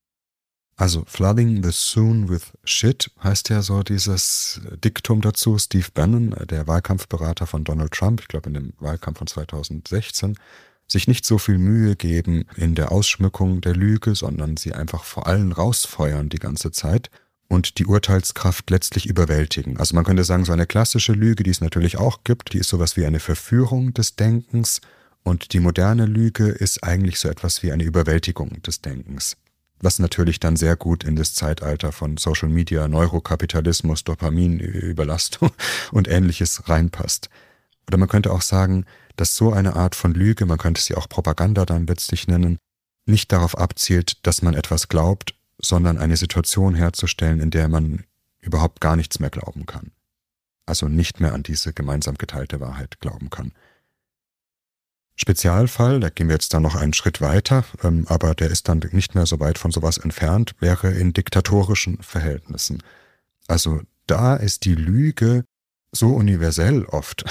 Also flooding the soon with shit heißt ja so dieses Diktum dazu. Steve Bannon, der Wahlkampfberater von Donald Trump, ich glaube in dem Wahlkampf von zweitausendsechzehn, sich nicht so viel Mühe geben in der Ausschmückung der Lüge, sondern sie einfach vor allen rausfeuern die ganze Zeit und die Urteilskraft letztlich überwältigen. Also man könnte sagen, so eine klassische Lüge, die es natürlich auch gibt, die ist sowas wie eine Verführung des Denkens und die moderne Lüge ist eigentlich so etwas wie eine Überwältigung des Denkens. Was natürlich dann sehr gut in das Zeitalter von Social Media, Neurokapitalismus, Dopaminüberlastung und Ähnliches reinpasst. Oder man könnte auch sagen, dass so eine Art von Lüge, man könnte sie auch Propaganda dann letztlich nennen, nicht darauf abzielt, dass man etwas glaubt, sondern eine Situation herzustellen, in der man überhaupt gar nichts mehr glauben kann. Also nicht mehr an diese gemeinsam geteilte Wahrheit glauben kann. Spezialfall, da gehen wir jetzt dann noch einen Schritt weiter, ähm, aber der ist dann nicht mehr so weit von sowas entfernt, wäre in diktatorischen Verhältnissen. Also da ist die Lüge so universell oft,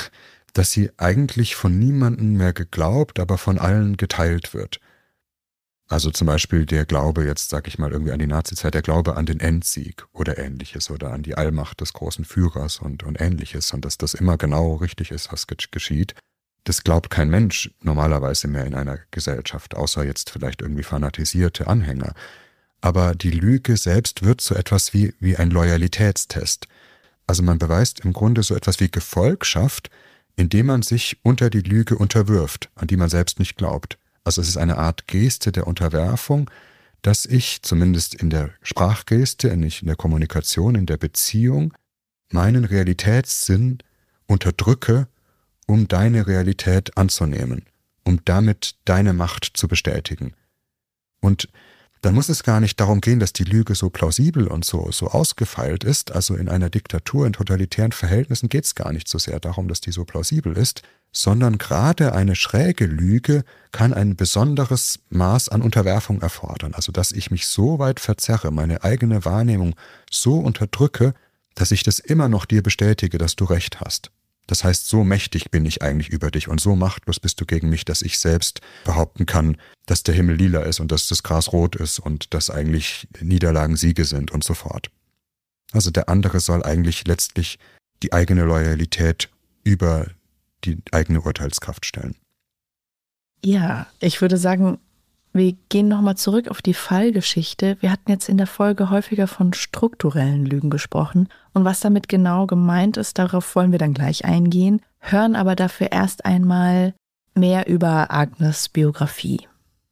dass sie eigentlich von niemandem mehr geglaubt, aber von allen geteilt wird. Also zum Beispiel der Glaube, jetzt sage ich mal irgendwie an die Nazizeit, der Glaube an den Endsieg oder Ähnliches oder an die Allmacht des großen Führers und, und Ähnliches und dass das immer genau richtig ist, was geschieht. Das glaubt kein Mensch normalerweise mehr in einer Gesellschaft, außer jetzt vielleicht irgendwie fanatisierte Anhänger. Aber die Lüge selbst wird so etwas wie, wie ein Loyalitätstest. Also man beweist im Grunde so etwas wie Gefolgschaft, indem man sich unter die Lüge unterwirft, an die man selbst nicht glaubt. Also es ist eine Art Geste der Unterwerfung, dass ich zumindest in der Sprachgeste, in der Kommunikation, in der Beziehung meinen Realitätssinn unterdrücke, um deine Realität anzunehmen, um damit deine Macht zu bestätigen. Und dann muss es gar nicht darum gehen, dass die Lüge so plausibel und so, so ausgefeilt ist. Also in einer Diktatur, in totalitären Verhältnissen geht es gar nicht so sehr darum, dass die so plausibel ist, sondern gerade eine schräge Lüge kann ein besonderes Maß an Unterwerfung erfordern. Also dass ich mich so weit verzerre, meine eigene Wahrnehmung so unterdrücke, dass ich das immer noch dir bestätige, dass du recht hast. Das heißt, so mächtig bin ich eigentlich über dich und so machtlos bist du gegen mich, dass ich selbst behaupten kann, dass der Himmel lila ist und dass das Gras rot ist und dass eigentlich Niederlagen Siege sind und so fort. Also der andere soll eigentlich letztlich die eigene Loyalität über die eigene Urteilskraft stellen. Ja, ich würde sagen, wir gehen nochmal zurück auf die Fallgeschichte. Wir hatten jetzt in der Folge häufiger von strukturellen Lügen gesprochen. Und was damit genau gemeint ist, darauf wollen wir dann gleich eingehen, hören aber dafür erst einmal mehr über Agnes' Biografie.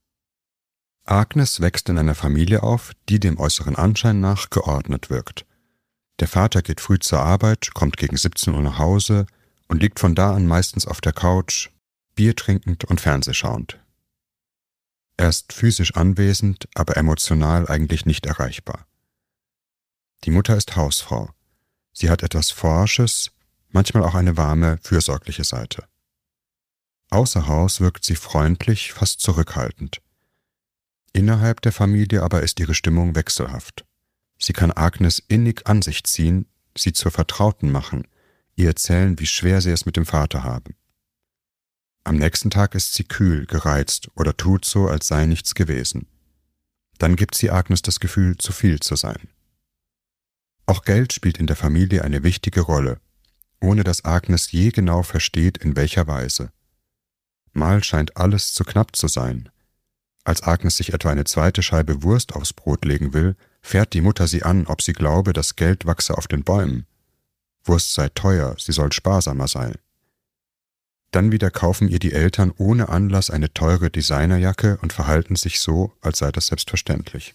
Agnes wächst in einer Familie auf, die dem äußeren Anschein nach geordnet wirkt. Der Vater geht früh zur Arbeit, kommt gegen siebzehn Uhr nach Hause und liegt von da an meistens auf der Couch, Bier trinkend und Fernseh schauend. Er ist physisch anwesend, aber emotional eigentlich nicht erreichbar. Die Mutter ist Hausfrau. Sie hat etwas Forsches, manchmal auch eine warme, fürsorgliche Seite. Außer Haus wirkt sie freundlich, fast zurückhaltend. Innerhalb der Familie aber ist ihre Stimmung wechselhaft. Sie kann Agnes innig an sich ziehen, sie zur Vertrauten machen, ihr erzählen, wie schwer sie es mit dem Vater haben. Am nächsten Tag ist sie kühl, gereizt oder tut so, als sei nichts gewesen. Dann gibt sie Agnes das Gefühl, zu viel zu sein. Auch Geld spielt in der Familie eine wichtige Rolle, ohne dass Agnes je genau versteht, in welcher Weise. Mal scheint alles zu knapp zu sein. Als Agnes sich etwa eine zweite Scheibe Wurst aufs Brot legen will, fährt die Mutter sie an, ob sie glaube, das Geld wachse auf den Bäumen. Wurst sei teuer, sie soll sparsamer sein. Dann wieder kaufen ihr die Eltern ohne Anlass eine teure Designerjacke und verhalten sich so, als sei das selbstverständlich.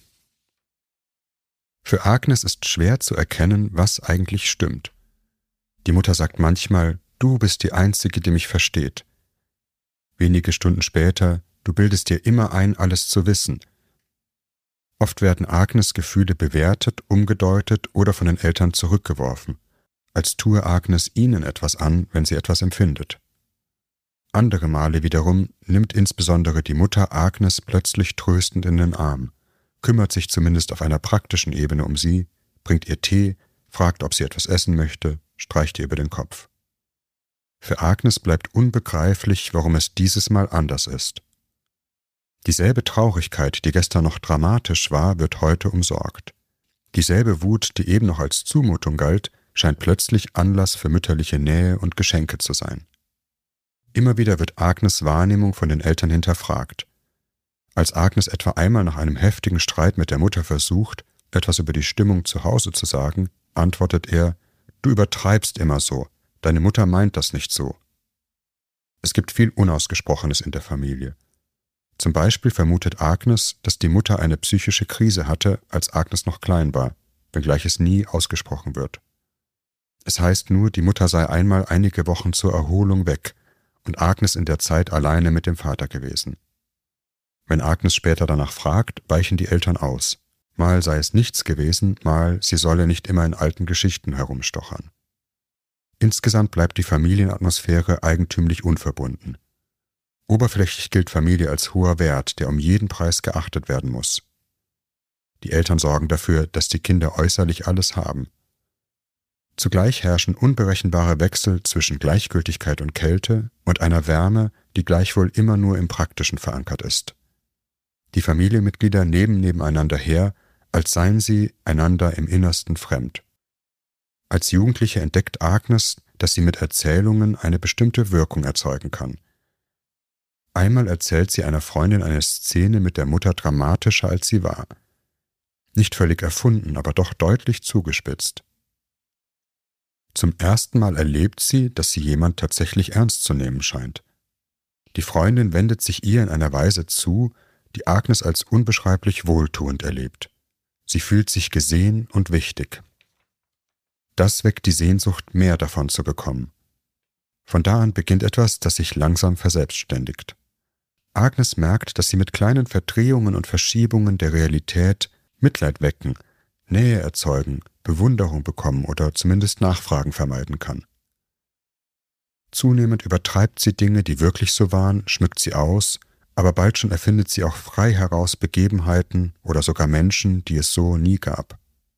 Für Agnes ist schwer zu erkennen, was eigentlich stimmt. Die Mutter sagt manchmal, du bist die Einzige, die mich versteht. Wenige Stunden später, du bildest dir immer ein, alles zu wissen. Oft werden Agnes' Gefühle bewertet, umgedeutet oder von den Eltern zurückgeworfen, als tue Agnes ihnen etwas an, wenn sie etwas empfindet. Andere Male wiederum nimmt insbesondere die Mutter Agnes plötzlich tröstend in den Arm, kümmert sich zumindest auf einer praktischen Ebene um sie, bringt ihr Tee, fragt, ob sie etwas essen möchte, streicht ihr über den Kopf. Für Agnes bleibt unbegreiflich, warum es dieses Mal anders ist. Dieselbe Traurigkeit, die gestern noch dramatisch war, wird heute umsorgt. Dieselbe Wut, die eben noch als Zumutung galt, scheint plötzlich Anlass für mütterliche Nähe und Geschenke zu sein. Immer wieder wird Agnes' Wahrnehmung von den Eltern hinterfragt. Als Agnes etwa einmal nach einem heftigen Streit mit der Mutter versucht, etwas über die Stimmung zu Hause zu sagen, antwortet er, »Du übertreibst immer so, deine Mutter meint das nicht so.« Es gibt viel Unausgesprochenes in der Familie. Zum Beispiel vermutet Agnes, dass die Mutter eine psychische Krise hatte, als Agnes noch klein war, wenngleich es nie ausgesprochen wird. Es heißt nur, die Mutter sei einmal einige Wochen zur Erholung weg und Agnes in der Zeit alleine mit dem Vater gewesen. Wenn Agnes später danach fragt, weichen die Eltern aus. Mal sei es nichts gewesen, mal sie solle nicht immer in alten Geschichten herumstochern. Insgesamt bleibt die Familienatmosphäre eigentümlich unverbunden. Oberflächlich gilt Familie als hoher Wert, der um jeden Preis geachtet werden muss. Die Eltern sorgen dafür, dass die Kinder äußerlich alles haben. Zugleich herrschen unberechenbare Wechsel zwischen Gleichgültigkeit und Kälte und einer Wärme, die gleichwohl immer nur im Praktischen verankert ist. Die Familienmitglieder leben nebeneinander her, als seien sie einander im Innersten fremd. Als Jugendliche entdeckt Agnes, dass sie mit Erzählungen eine bestimmte Wirkung erzeugen kann. Einmal erzählt sie einer Freundin eine Szene mit der Mutter dramatischer, als sie war. Nicht völlig erfunden, aber doch deutlich zugespitzt. Zum ersten Mal erlebt sie, dass sie jemand tatsächlich ernst zu nehmen scheint. Die Freundin wendet sich ihr in einer Weise zu, die Agnes als unbeschreiblich wohltuend erlebt. Sie fühlt sich gesehen und wichtig. Das weckt die Sehnsucht, mehr davon zu bekommen. Von da an beginnt etwas, das sich langsam verselbstständigt. Agnes merkt, dass sie mit kleinen Verdrehungen und Verschiebungen der Realität Mitleid wecken, Nähe erzeugen, Bewunderung bekommen oder zumindest Nachfragen vermeiden kann. Zunehmend übertreibt sie Dinge, die wirklich so waren, schmückt sie aus, aber bald schon erfindet sie auch frei heraus Begebenheiten oder sogar Menschen, die es so nie gab.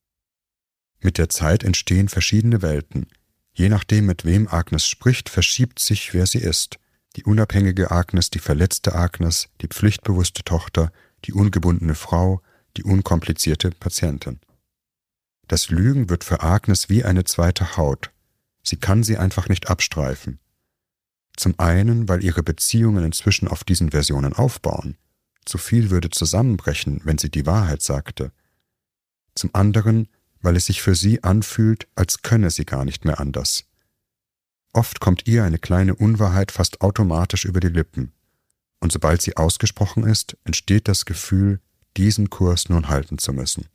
Mit der Zeit entstehen verschiedene Welten. Je nachdem, mit wem Agnes spricht, verschiebt sich, wer sie ist. Die unabhängige Agnes, die verletzte Agnes, die pflichtbewusste Tochter, die ungebundene Frau, die unkomplizierte Patientin. Das Lügen wird für Agnes wie eine zweite Haut. Sie kann sie einfach nicht abstreifen. Zum einen, weil ihre Beziehungen inzwischen auf diesen Versionen aufbauen. Zu viel würde zusammenbrechen, wenn sie die Wahrheit sagte. Zum anderen, weil es sich für sie anfühlt, als könne sie gar nicht mehr anders. Oft kommt ihr eine kleine Unwahrheit fast automatisch über die Lippen, und sobald sie ausgesprochen ist, entsteht das Gefühl, diesen Kurs nun halten zu müssen.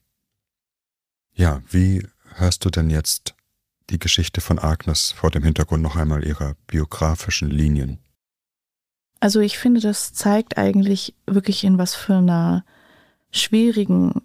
Ja, wie hörst du denn jetzt die Geschichte von Agnes vor dem Hintergrund noch einmal ihrer biografischen Linien? Also ich finde, das zeigt eigentlich wirklich, in was für einer schwierigen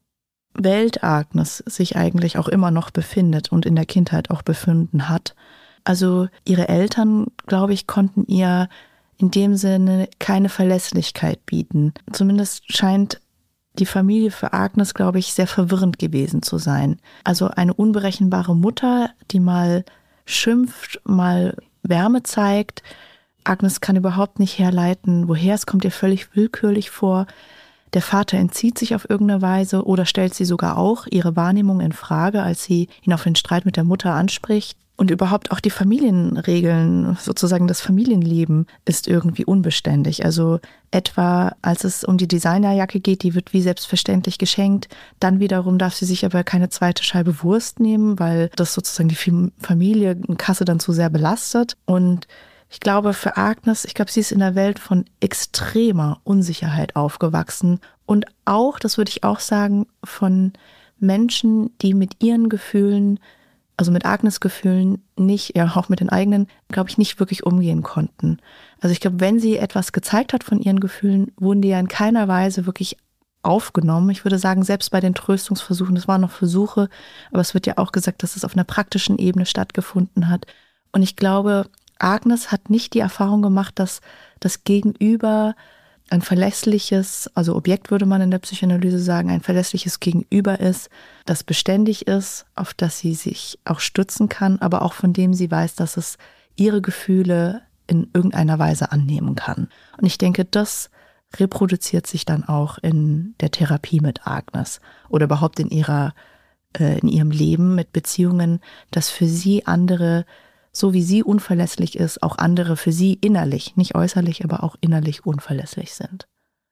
Welt Agnes sich eigentlich auch immer noch befindet und in der Kindheit auch befunden hat. Also ihre Eltern, glaube ich, konnten ihr in dem Sinne keine Verlässlichkeit bieten. Zumindest scheint die Familie für Agnes, glaube ich, sehr verwirrend gewesen zu sein. Also eine unberechenbare Mutter, die mal schimpft, mal Wärme zeigt. Agnes kann überhaupt nicht herleiten, woher es kommt, ihr völlig willkürlich vor. Der Vater entzieht sich auf irgendeine Weise oder stellt sie sogar auch ihre Wahrnehmung in Frage, als sie ihn auf den Streit mit der Mutter anspricht. Und überhaupt auch die Familienregeln, sozusagen das Familienleben, ist irgendwie unbeständig. Also etwa, als es um die Designerjacke geht, die wird wie selbstverständlich geschenkt. Dann wiederum darf sie sich aber keine zweite Scheibe Wurst nehmen, weil das sozusagen die Familienkasse dann zu sehr belastet. Und ich glaube, für Agnes, ich glaube, sie ist in einer Welt von extremer Unsicherheit aufgewachsen. Und auch, das würde ich auch sagen, von Menschen, die mit ihren Gefühlen, also mit Agnes Gefühlen nicht, ja auch mit den eigenen, glaube ich, nicht wirklich umgehen konnten. Also ich glaube, wenn sie etwas gezeigt hat von ihren Gefühlen, wurden die ja in keiner Weise wirklich aufgenommen. Ich würde sagen, selbst bei den Tröstungsversuchen, das waren noch Versuche, aber es wird ja auch gesagt, dass es auf einer praktischen Ebene stattgefunden hat. Und ich glaube, Agnes hat nicht die Erfahrung gemacht, dass das Gegenüber ein verlässliches, also Objekt würde man in der Psychoanalyse sagen, ein verlässliches Gegenüber ist, das beständig ist, auf das sie sich auch stützen kann, aber auch von dem sie weiß, dass es ihre Gefühle in irgendeiner Weise annehmen kann. Und ich denke, das reproduziert sich dann auch in der Therapie mit Agnes oder überhaupt in ihrer, äh, in ihrem Leben mit Beziehungen, dass für sie andere, so wie sie unverlässlich ist, auch andere für sie innerlich, nicht äußerlich, aber auch innerlich unverlässlich sind.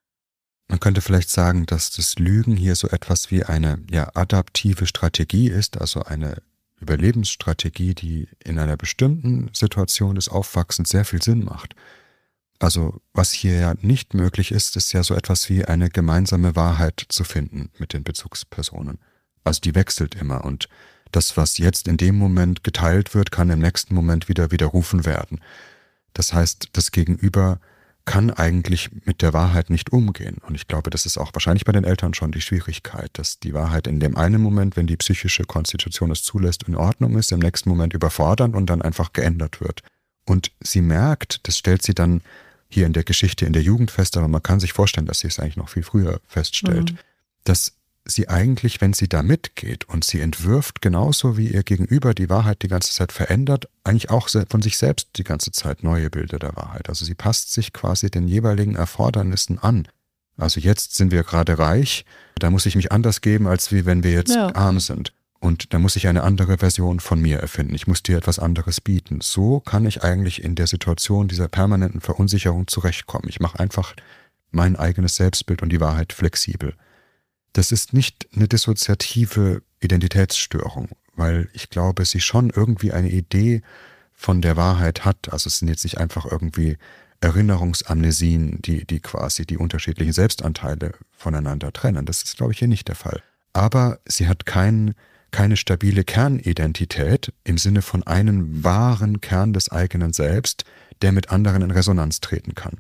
Man könnte vielleicht sagen, dass das Lügen hier so etwas wie eine ja, adaptive Strategie ist, also eine Überlebensstrategie, die in einer bestimmten Situation des Aufwachsens sehr viel Sinn macht. Also was hier ja nicht möglich ist, ist ja so etwas wie eine gemeinsame Wahrheit zu finden mit den Bezugspersonen. Also die wechselt immer und das, was jetzt in dem Moment geteilt wird, kann im nächsten Moment wieder widerrufen werden. Das heißt, das Gegenüber kann eigentlich mit der Wahrheit nicht umgehen. Und ich glaube, das ist auch wahrscheinlich bei den Eltern schon die Schwierigkeit, dass die Wahrheit in dem einen Moment, wenn die psychische Konstitution es zulässt, in Ordnung ist, im nächsten Moment überfordernd und dann einfach geändert wird. Und sie merkt, das stellt sie dann hier in der Geschichte in der Jugend fest, aber man kann sich vorstellen, dass sie es eigentlich noch viel früher feststellt, mhm. dass sie eigentlich, wenn sie da mitgeht und sie entwirft genauso wie ihr Gegenüber die Wahrheit die ganze Zeit verändert, eigentlich auch von sich selbst die ganze Zeit neue Bilder der Wahrheit. Also sie passt sich quasi den jeweiligen Erfordernissen an. Also jetzt sind wir gerade reich, da muss ich mich anders geben, als wie wenn wir jetzt ja. arm sind. Und da muss ich eine andere Version von mir erfinden. Ich muss dir etwas anderes bieten. So kann ich eigentlich in der Situation dieser permanenten Verunsicherung zurechtkommen. Ich mache einfach mein eigenes Selbstbild und die Wahrheit flexibel. Das ist nicht eine dissoziative Identitätsstörung, weil ich glaube, sie schon irgendwie eine Idee von der Wahrheit hat. Also es sind jetzt nicht einfach irgendwie Erinnerungsamnesien, die, die quasi die unterschiedlichen Selbstanteile voneinander trennen. Das ist, glaube ich, hier nicht der Fall. Aber sie hat kein, keine stabile Kernidentität im Sinne von einem wahren Kern des eigenen Selbst, der mit anderen in Resonanz treten kann,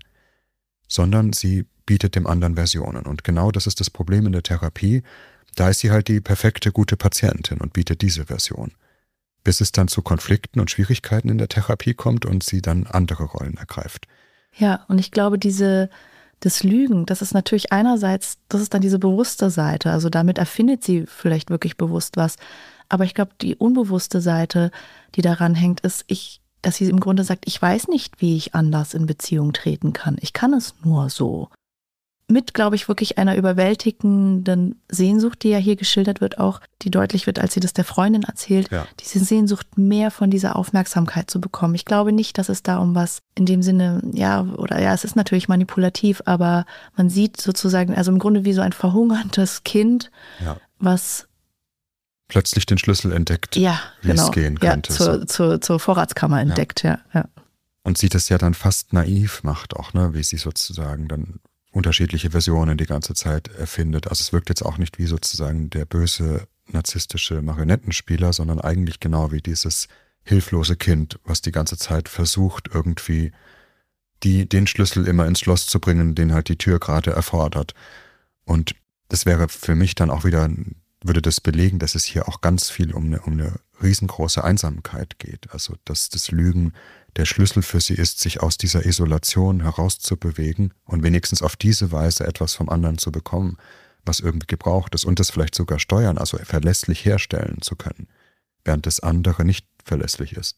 sondern sie bietet dem anderen Versionen. Und genau das ist das Problem in der Therapie. Da ist sie halt die perfekte, gute Patientin und bietet diese Version. Bis es dann zu Konflikten und Schwierigkeiten in der Therapie kommt und sie dann andere Rollen ergreift. Ja, und ich glaube, diese, das Lügen, das ist natürlich einerseits, das ist dann diese bewusste Seite. Also damit erfindet sie vielleicht wirklich bewusst was. Aber ich glaube, die unbewusste Seite, die daran hängt, ist, ich, dass sie im Grunde sagt, ich weiß nicht, wie ich anders in Beziehung treten kann. Ich kann es nur so. Mit, glaube ich, wirklich einer überwältigenden Sehnsucht, die ja hier geschildert wird, auch die deutlich wird, als sie das der Freundin erzählt, ja. Diese Sehnsucht, mehr von dieser Aufmerksamkeit zu bekommen. Ich glaube nicht, dass es da um was in dem Sinne, ja, oder ja, es ist natürlich manipulativ, aber man sieht sozusagen, also im Grunde wie so ein verhungerndes Kind, ja. was plötzlich den Schlüssel entdeckt, ja, wie genau. es gehen ja, könnte. Zur, so. zur, zur Vorratskammer entdeckt, ja. ja, ja. Und sie das ja dann fast naiv macht auch, ne, wie sie sozusagen dann unterschiedliche Versionen die ganze Zeit erfindet. Also es wirkt jetzt auch nicht wie sozusagen der böse narzisstische Marionettenspieler, sondern eigentlich genau wie dieses hilflose Kind, was die ganze Zeit versucht, irgendwie die, den Schlüssel immer ins Schloss zu bringen, den halt die Tür gerade erfordert. Und das wäre für mich dann auch wieder, würde das belegen, dass es hier auch ganz viel um eine, um eine riesengroße Einsamkeit geht. Also dass das Lügen der Schlüssel für sie ist, sich aus dieser Isolation herauszubewegen und wenigstens auf diese Weise etwas vom anderen zu bekommen, was irgendwie gebraucht ist und das vielleicht sogar steuern, also verlässlich herstellen zu können, während das andere nicht verlässlich ist.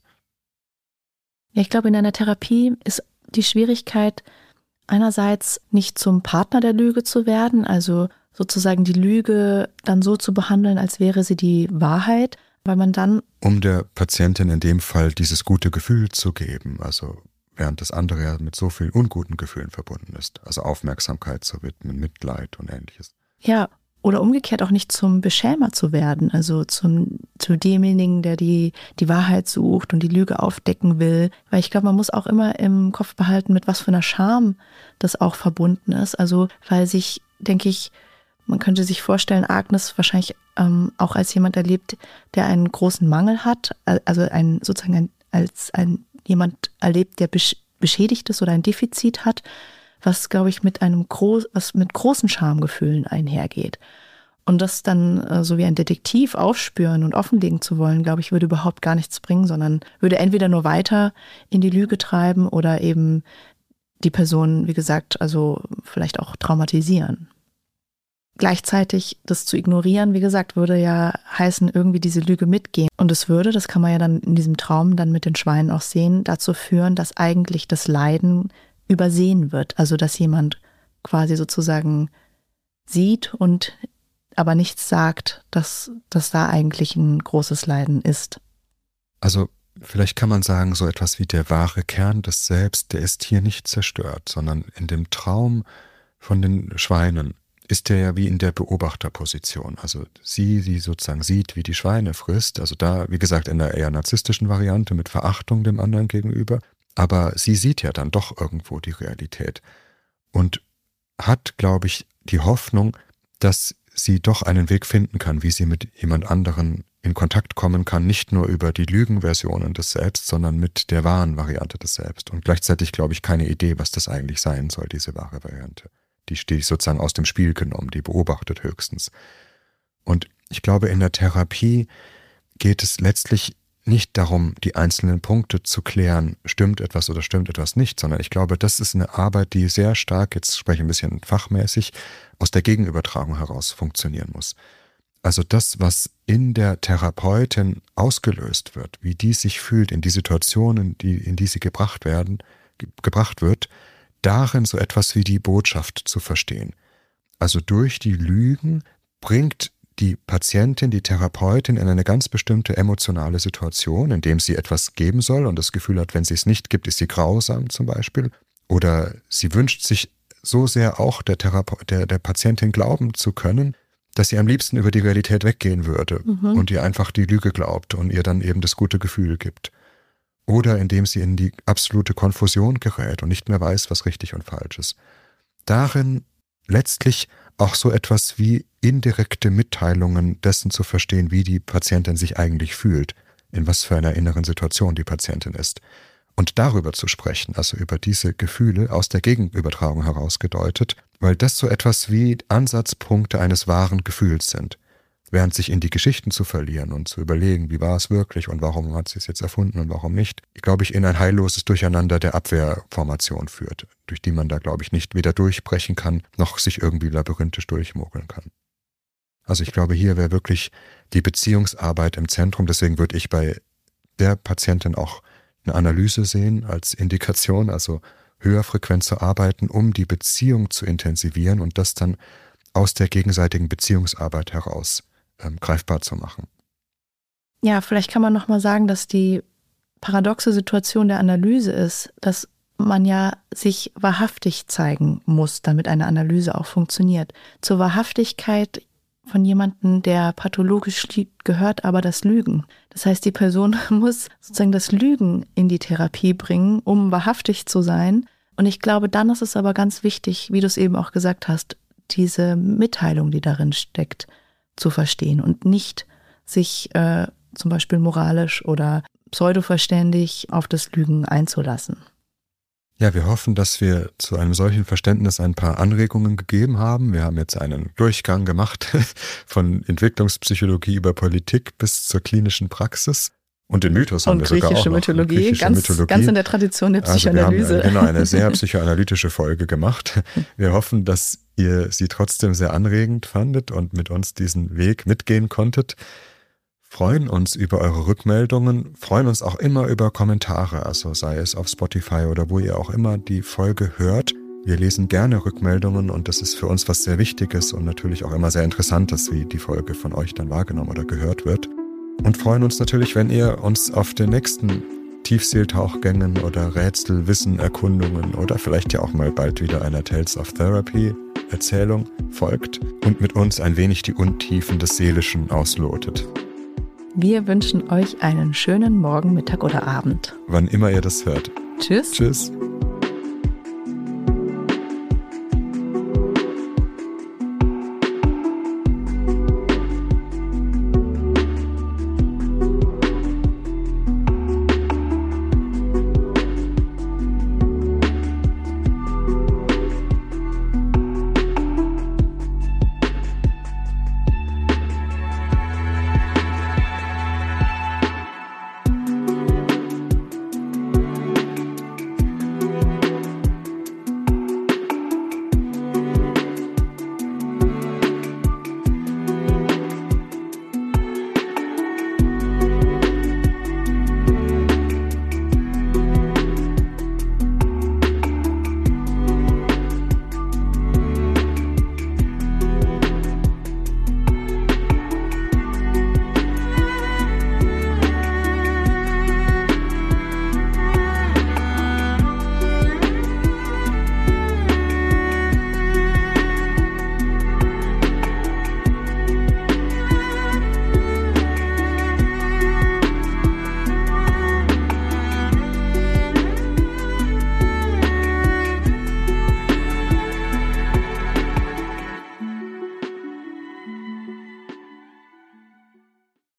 Ja, ich glaube, in einer Therapie ist die Schwierigkeit, einerseits nicht zum Partner der Lüge zu werden, also sozusagen die Lüge dann so zu behandeln, als wäre sie die Wahrheit, weil man dann... Um der Patientin in dem Fall dieses gute Gefühl zu geben, also während das andere ja mit so vielen unguten Gefühlen verbunden ist, also Aufmerksamkeit zu widmen, Mitleid und Ähnliches. Ja, oder umgekehrt auch nicht zum Beschämer zu werden, also zum, zu demjenigen, der die, die Wahrheit sucht und die Lüge aufdecken will, weil ich glaube, man muss auch immer im Kopf behalten, mit was für einer Scham das auch verbunden ist, also weil sich, denke ich, man könnte sich vorstellen, Agnes wahrscheinlich ähm, auch als jemand erlebt, der einen großen Mangel hat, also ein, sozusagen ein, als ein, jemand erlebt, der besch- beschädigt ist oder ein Defizit hat, was, glaube ich, mit einem groß, was mit großen Schamgefühlen einhergeht. Und das dann äh, so wie ein Detektiv aufspüren und offenlegen zu wollen, glaube ich, würde überhaupt gar nichts bringen, sondern würde entweder nur weiter in die Lüge treiben oder eben die Person, wie gesagt, also vielleicht auch traumatisieren. Gleichzeitig das zu ignorieren, wie gesagt, würde ja heißen, irgendwie diese Lüge mitgehen. Und es würde, das kann man ja dann in diesem Traum dann mit den Schweinen auch sehen, dazu führen, dass eigentlich das Leiden übersehen wird. Also dass jemand quasi sozusagen sieht und aber nichts sagt, dass, dass da eigentlich ein großes Leiden ist. Also vielleicht kann man sagen, so etwas wie der wahre Kern des Selbst, der ist hier nicht zerstört, sondern in dem Traum von den Schweinen ist er ja wie in der Beobachterposition. Also sie, die sozusagen sieht, wie die Schweine frisst, also da, wie gesagt, in der eher narzisstischen Variante mit Verachtung dem anderen gegenüber, aber sie sieht ja dann doch irgendwo die Realität und hat, glaube ich, die Hoffnung, dass sie doch einen Weg finden kann, wie sie mit jemand anderen in Kontakt kommen kann, nicht nur über die Lügenversionen des Selbst, sondern mit der wahren Variante des Selbst. Und gleichzeitig, glaube ich, keine Idee, was das eigentlich sein soll, diese wahre Variante. Die steht sozusagen aus dem Spiel genommen, die beobachtet höchstens. Und ich glaube, in der Therapie geht es letztlich nicht darum, die einzelnen Punkte zu klären, stimmt etwas oder stimmt etwas nicht, sondern ich glaube, das ist eine Arbeit, die sehr stark, jetzt spreche ich ein bisschen fachmäßig, aus der Gegenübertragung heraus funktionieren muss. Also das, was in der Therapeutin ausgelöst wird, wie die sich fühlt in die Situationen, die, in die sie gebracht werden, ge- gebracht wird, darin so etwas wie die Botschaft zu verstehen. Also durch die Lügen bringt die Patientin, die Therapeutin in eine ganz bestimmte emotionale Situation, in dem sie etwas geben soll und das Gefühl hat, wenn sie es nicht gibt, ist sie grausam zum Beispiel. Oder sie wünscht sich so sehr auch der, Therape- der, der Patientin glauben zu können, dass sie am liebsten über die Realität weggehen würde mhm. und ihr einfach die Lüge glaubt und ihr dann eben das gute Gefühl gibt. Oder indem sie in die absolute Konfusion gerät und nicht mehr weiß, was richtig und falsch ist. Darin letztlich auch so etwas wie indirekte Mitteilungen dessen zu verstehen, wie die Patientin sich eigentlich fühlt, in was für einer inneren Situation die Patientin ist. Und darüber zu sprechen, also über diese Gefühle aus der Gegenübertragung herausgedeutet, weil das so etwas wie Ansatzpunkte eines wahren Gefühls sind. Während sich in die Geschichten zu verlieren und zu überlegen, wie war es wirklich und warum hat sie es jetzt erfunden und warum nicht, glaube ich, in ein heilloses Durcheinander der Abwehrformation führt, durch die man da, glaube ich, nicht weder durchbrechen kann, noch sich irgendwie labyrinthisch durchmogeln kann. Also ich glaube, hier wäre wirklich die Beziehungsarbeit im Zentrum, deswegen würde ich bei der Patientin auch eine Analyse sehen als Indikation, also höher frequent zu arbeiten, um die Beziehung zu intensivieren und das dann aus der gegenseitigen Beziehungsarbeit heraus ähm, greifbar zu machen. Ja, vielleicht kann man nochmal sagen, dass die paradoxe Situation der Analyse ist, dass man ja sich wahrhaftig zeigen muss, damit eine Analyse auch funktioniert. Zur Wahrhaftigkeit von jemandem, der pathologisch liegt, gehört aber das Lügen. Das heißt, die Person muss sozusagen das Lügen in die Therapie bringen, um wahrhaftig zu sein. Und ich glaube, dann ist es aber ganz wichtig, wie du es eben auch gesagt hast, diese Mitteilung, die darin steckt, zu verstehen und nicht sich äh, zum Beispiel moralisch oder pseudoverständig auf das Lügen einzulassen. Ja, wir hoffen, dass wir zu einem solchen Verständnis ein paar Anregungen gegeben haben. Wir haben jetzt einen Durchgang gemacht von Entwicklungspsychologie über Politik bis zur klinischen Praxis. Und den Mythos haben wir sogar auch noch. Mythologie, griechische ganz, Mythologie, ganz in der Tradition der Psychoanalyse. Also wir haben genau eine sehr psychoanalytische Folge gemacht. Wir hoffen, dass ihr sie trotzdem sehr anregend fandet und mit uns diesen Weg mitgehen konntet. Freuen uns über eure Rückmeldungen, freuen uns auch immer über Kommentare, also sei es auf Spotify oder wo ihr auch immer die Folge hört. Wir lesen gerne Rückmeldungen und das ist für uns was sehr Wichtiges und natürlich auch immer sehr Interessantes, wie die Folge von euch dann wahrgenommen oder gehört wird. Und freuen uns natürlich, wenn ihr uns auf den nächsten Tiefseeltauchgängen oder Rätselwissen, Erkundungen oder vielleicht ja auch mal bald wieder einer Tales of Therapy Erzählung folgt und mit uns ein wenig die Untiefen des Seelischen auslotet. Wir wünschen euch einen schönen Morgen, Mittag oder Abend. Wann immer ihr das hört. Tschüss. Tschüss.